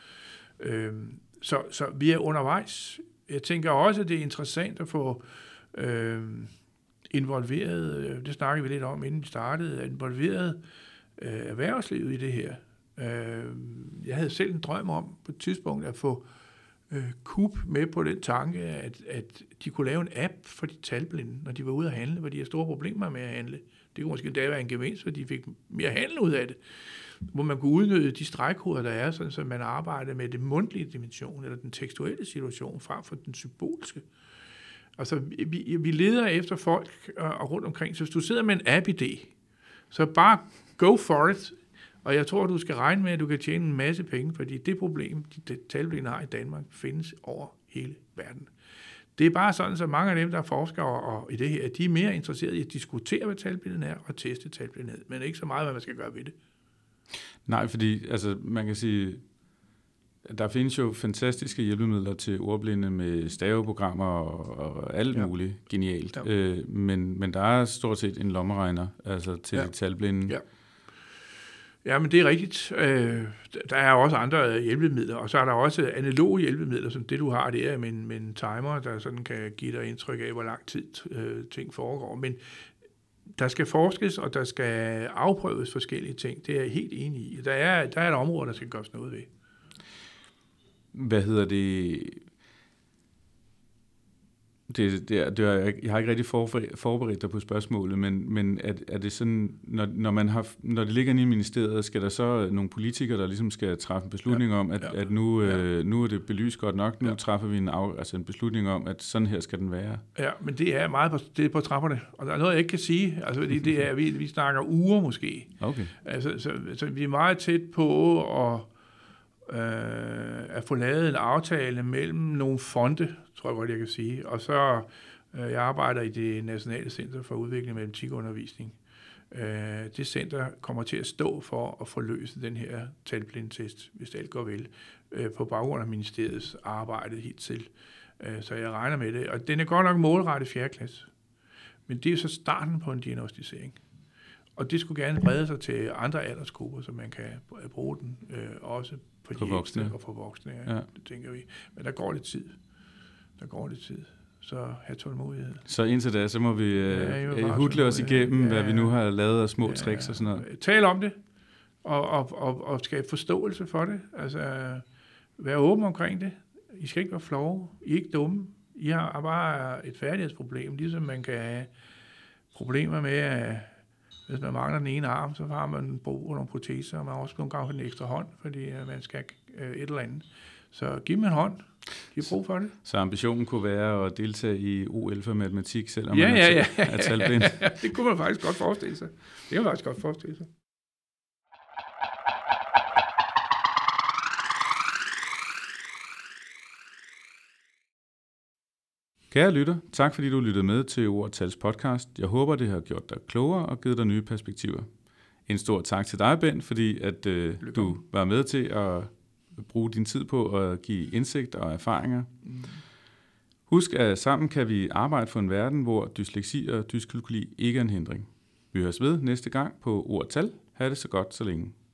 Så vi er undervejs. Jeg tænker også, at det er interessant at få involveret, det snakkede vi lidt om, inden vi startede, involveret erhvervslivet i det her. Jeg havde selv en drøm om på et tidspunkt at få KUB med på den tanke, at de kunne lave en app for de talblinde, når de var ude at handle, hvor de har store problemer med at handle. Det kunne måske da være en gevinst, for de fik mere handel ud af det, hvor man kunne udnytte de stregkoder, der er, sådan, så man arbejder med det mundtlige dimension, eller den tekstuelle situation, frem for den symbolske. Altså, vi leder efter folk og rundt omkring, så hvis du sidder med en app-idé, så bare go for it. Og jeg tror, du skal regne med, at du kan tjene en masse penge, fordi det problem, de talblinde har i Danmark, findes over hele verden. Det er bare sådan, så mange af dem, der er forskere i det her, de er mere interesserede i at diskutere, hvad talblindhed er, og teste talblindhed, men ikke så meget, hvad man skal gøre ved det. Nej, fordi altså, man kan sige, der findes jo fantastiske hjælpemidler til ordblinde med staveprogrammer og alt muligt genialt. Ja. Men der er stort set en lommeregner altså til de talblinde. Ja. Ja, men det er rigtigt. Der er også andre hjælpemidler, og så er der også analoge hjælpemidler, som det du har der med en timer, der sådan kan give dig indtryk af, hvor lang tid ting foregår. Men der skal forskes, og der skal afprøves forskellige ting. Det er jeg helt enig i. Der er et område, der skal gøres noget ved. Hvad hedder det? Jeg har ikke rigtig forberedt dig på spørgsmålet, men er det sådan, når det ligger inde i ministeriet, skal der så nogle politikere, der ligesom skal træffe en beslutning om, at nu er det belyst godt nok, nu træffer vi en beslutning om, at sådan her skal den være? Ja, men det er meget det er på trapperne, og der er noget, jeg ikke kan sige. Altså, det er, vi snakker uger måske. Okay. Altså, så vi er meget tæt på at få lavet en aftale mellem nogle fonde, tror jeg godt, jeg kan sige. Og så, jeg arbejder i det Nationale Center for Udvikling af Matematikundervisning. Det center kommer til at stå for at få løst den her talblindtest, hvis alt går vel, på baggrund af ministeriets arbejde hittil. Så jeg regner med det. Og den er godt nok målrettet 4. klasse. Men det er jo så starten på en diagnostisering. Og det skulle gerne brede sig til andre aldersgrupper, så man kan bruge den også på voksne og for voksne. Ja. Det tænker vi. Men der går lidt tid. Så have tålmodighed. Så indtil da, så må vi hudle os igennem, hvad vi nu har lavet af små tricks og sådan noget. Tal om det, og skabe forståelse for det. Altså, vær åben omkring det. I skal ikke være flove. I er ikke dumme. I har bare et færdighedsproblem, ligesom man kan have problemer med, at hvis man mangler den ene arm, så har man brug for nogle proteser, og man har også nogle gange en ekstra hånd, fordi man skal et eller andet. Så giv dem en hånd. De har brug for det. Så ambitionen kunne være at deltage i OL for matematik, selvom man er talblind? Ja, det kunne man faktisk godt forestille sig. Kære lytter, tak fordi du lyttede med til Ord og Tals podcast. Jeg håber, det har gjort dig klogere og givet dig nye perspektiver. En stor tak til dig, Bent, fordi at du var med til at bruge din tid på at give indsigt og erfaringer. Husk, at sammen kan vi arbejde for en verden, hvor dysleksi og dyskalkuli ikke er en hindring. Vi høres ved næste gang på Ord og Tal. Ha' det så godt så længe.